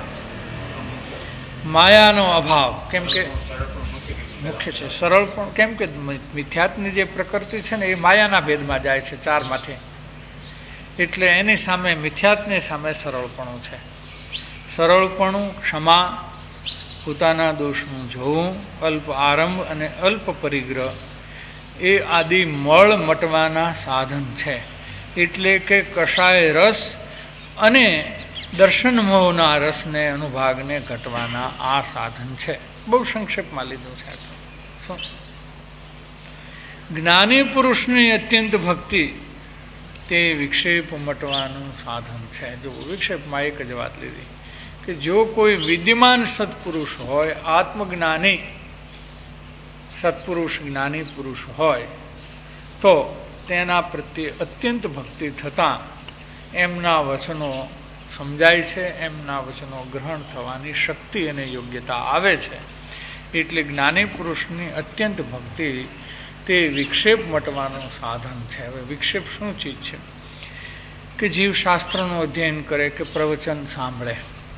માયાનો અભાવ. કેમ કે મુખ્ય છે સરળપણ. કેમ કે મિથ્યાત્વની જે પ્રકૃતિ છે ને એ માયાના ભેદમાં જાય છે, 4માંથી. એટલે એની સામે, મિથ્યાત્વની સામે સરળપણું છે. સરળપણું, ક્ષમા, પોતાના દોષનું જોવું, અલ્પ આરંભ અને અલ્પ પરિગ્રહ એ આદિ મળ મટવાના સાધન છે. એટલે કે કષાય રસ અને દર્શન મોહના રસને અનુભાગને ઘટવાના આ સાધન છે. બહુ સંક્ષેપમાં લીધું છે. જ્ઞાની પુરુષની અત્યંત ભક્તિ તે વિક્ષેપ મટવાનું સાધન છે. જો વિક્ષેપમાં એક જ વાત લીધી કે જો કોઈ વિદ્યમાન સત્પુરુષ હોય, આત્મજ્ઞાની સત્પુરુષ, જ્ઞાની પુરુષ હોય તો તેના પ્રત્યે અત્યંત ભક્તિ થતાં એમના વચનો સમજાય છે, એમના વચનો ગ્રહણ થવાની શક્તિ અને યોગ્યતા આવે છે. એટલે જ્ઞાની પુરુષની અત્યંત ભક્તિ તે વિક્ષેપ મટવાનું સાધન છે. હવે વિક્ષેપ શું ચીજ છે કે જીવશાસ્ત્રનું અધ્યયન કરે કે પ્રવચન સાંભળે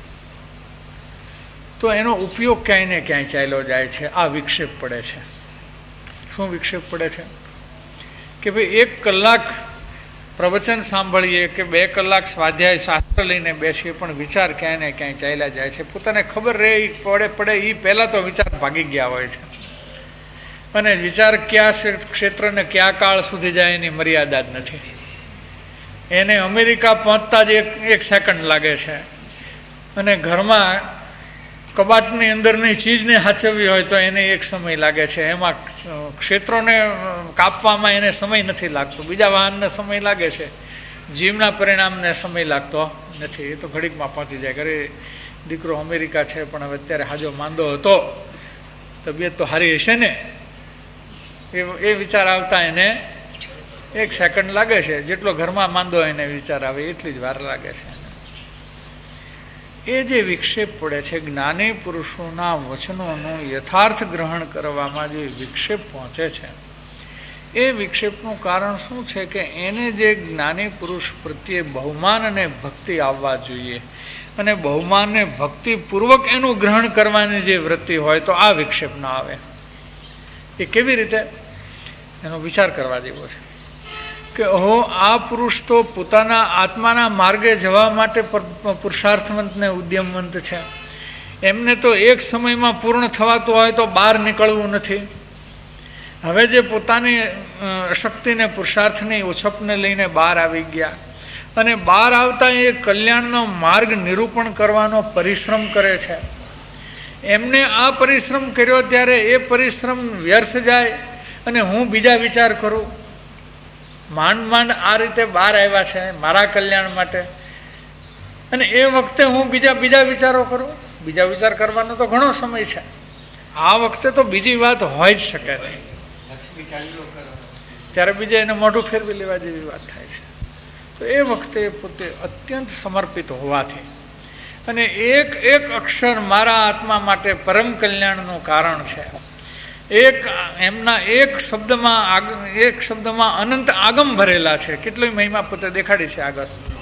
તો એનો ઉપયોગ ક્યાંય ને ક્યાંય ચાલ્યો જાય છે. આ વિક્ષેપ પડે છે. શું વિક્ષેપ પડે છે કે ભાઈ 1 કલાક પ્રવચન સાંભળીએ કે 2 કલાક સ્વાધ્યાય શાસ્ત્ર લઈને બેસીએ, પણ વિચાર ક્યાંય ને ક્યાંય ચાલ્યા જાય છે. પોતાને ખબર રહે પડે એ પહેલાં તો વિચાર ભાગી ગયા હોય છે. અને વિચાર કયા ક્ષેત્રને કયા કાળ સુધી જાય એની મર્યાદા જ નથી. એને અમેરિકા પહોંચતા જ એક સેકન્ડ લાગે છે, અને ઘરમાં કબાટની અંદરની ચીજને સાચવવી હોય તો એને એક સમય લાગે છે. એમાં ક્ષેત્રોને કાપવામાં એને સમય નથી લાગતો. બીજા વાહનને સમય લાગે છે, જીવના પરિણામને સમય લાગતો નથી. એ તો ઘડીકમાં પહોંચી જાય. ઘરે દીકરો અમેરિકા છે, પણ હવે અત્યારે હાજો માંદો હતો, તબિયત તો સારી હશે ને, એ વિચાર આવતા એને 1 સેકન્ડ લાગે છે. જેટલો ઘરમાં માંદો એને વિચાર આવે એટલી જ વાર લાગે છે. એ જે વિક્ષેપ પડે છે, જ્ઞાની પુરુષોના વચનોનું યથાર્થ ગ્રહણ કરવામાં જે વિક્ષેપ પહોંચે છે, એ વિક્ષેપનું કારણ શું છે કે એને જે જ્ઞાની પુરુષ પ્રત્યે બહુમાન અને ભક્તિ આવવા જોઈએ, અને બહુમાન અને ભક્તિપૂર્વક એનું ગ્રહણ કરવાની જે વૃત્તિ હોય તો આ વિક્ષેપ ના આવે. એ કેવી રીતે, એનો વિચાર કરવા જેવો છે કે આ પુરુષ તો પોતાના આત્માના માર્ગે જવા માટે પુરુષાર્થવંત ને ઉદ્યમવંત છે. એમને તો એક સમયમાં પૂર્ણ થવાતું હોય તો બહાર નીકળવું નથી. હવે જે પોતાની અશક્તિને પુરુષાર્થની ઓછપને લઈને બહાર આવી ગયા, અને બહાર આવતા એ કલ્યાણનો માર્ગ નિરૂપણ કરવાનો પરિશ્રમ કરે છે. એમને આ પરિશ્રમ કર્યો ત્યારે એ પરિશ્રમ વ્યર્થ જાય અને હું બીજા વિચાર કરું. માંડ આ રીતે બહાર આવ્યા છે મારા કલ્યાણ માટે, અને એ વખતે હું બીજા વિચારો કરું. બીજા વિચાર કરવાનો તો ઘણો સમય છે. આ વખતે તો બીજી વાત હોય જ શકે નહીં. ત્યારે બીજા એને મોઢું ફેરવી લેવા જેવી વાત થાય છે. તો એ વખતે પોતે અત્યંત સમર્પિત હોવાથી, અને એક અક્ષર મારા આત્મા માટે પરમ કલ્યાણનું કારણ છે, એમના એક શબ્દમાં અનંત આગમ ભરેલા છે. કેટલી મહિમા પોતે દેખાડી છે આગળ.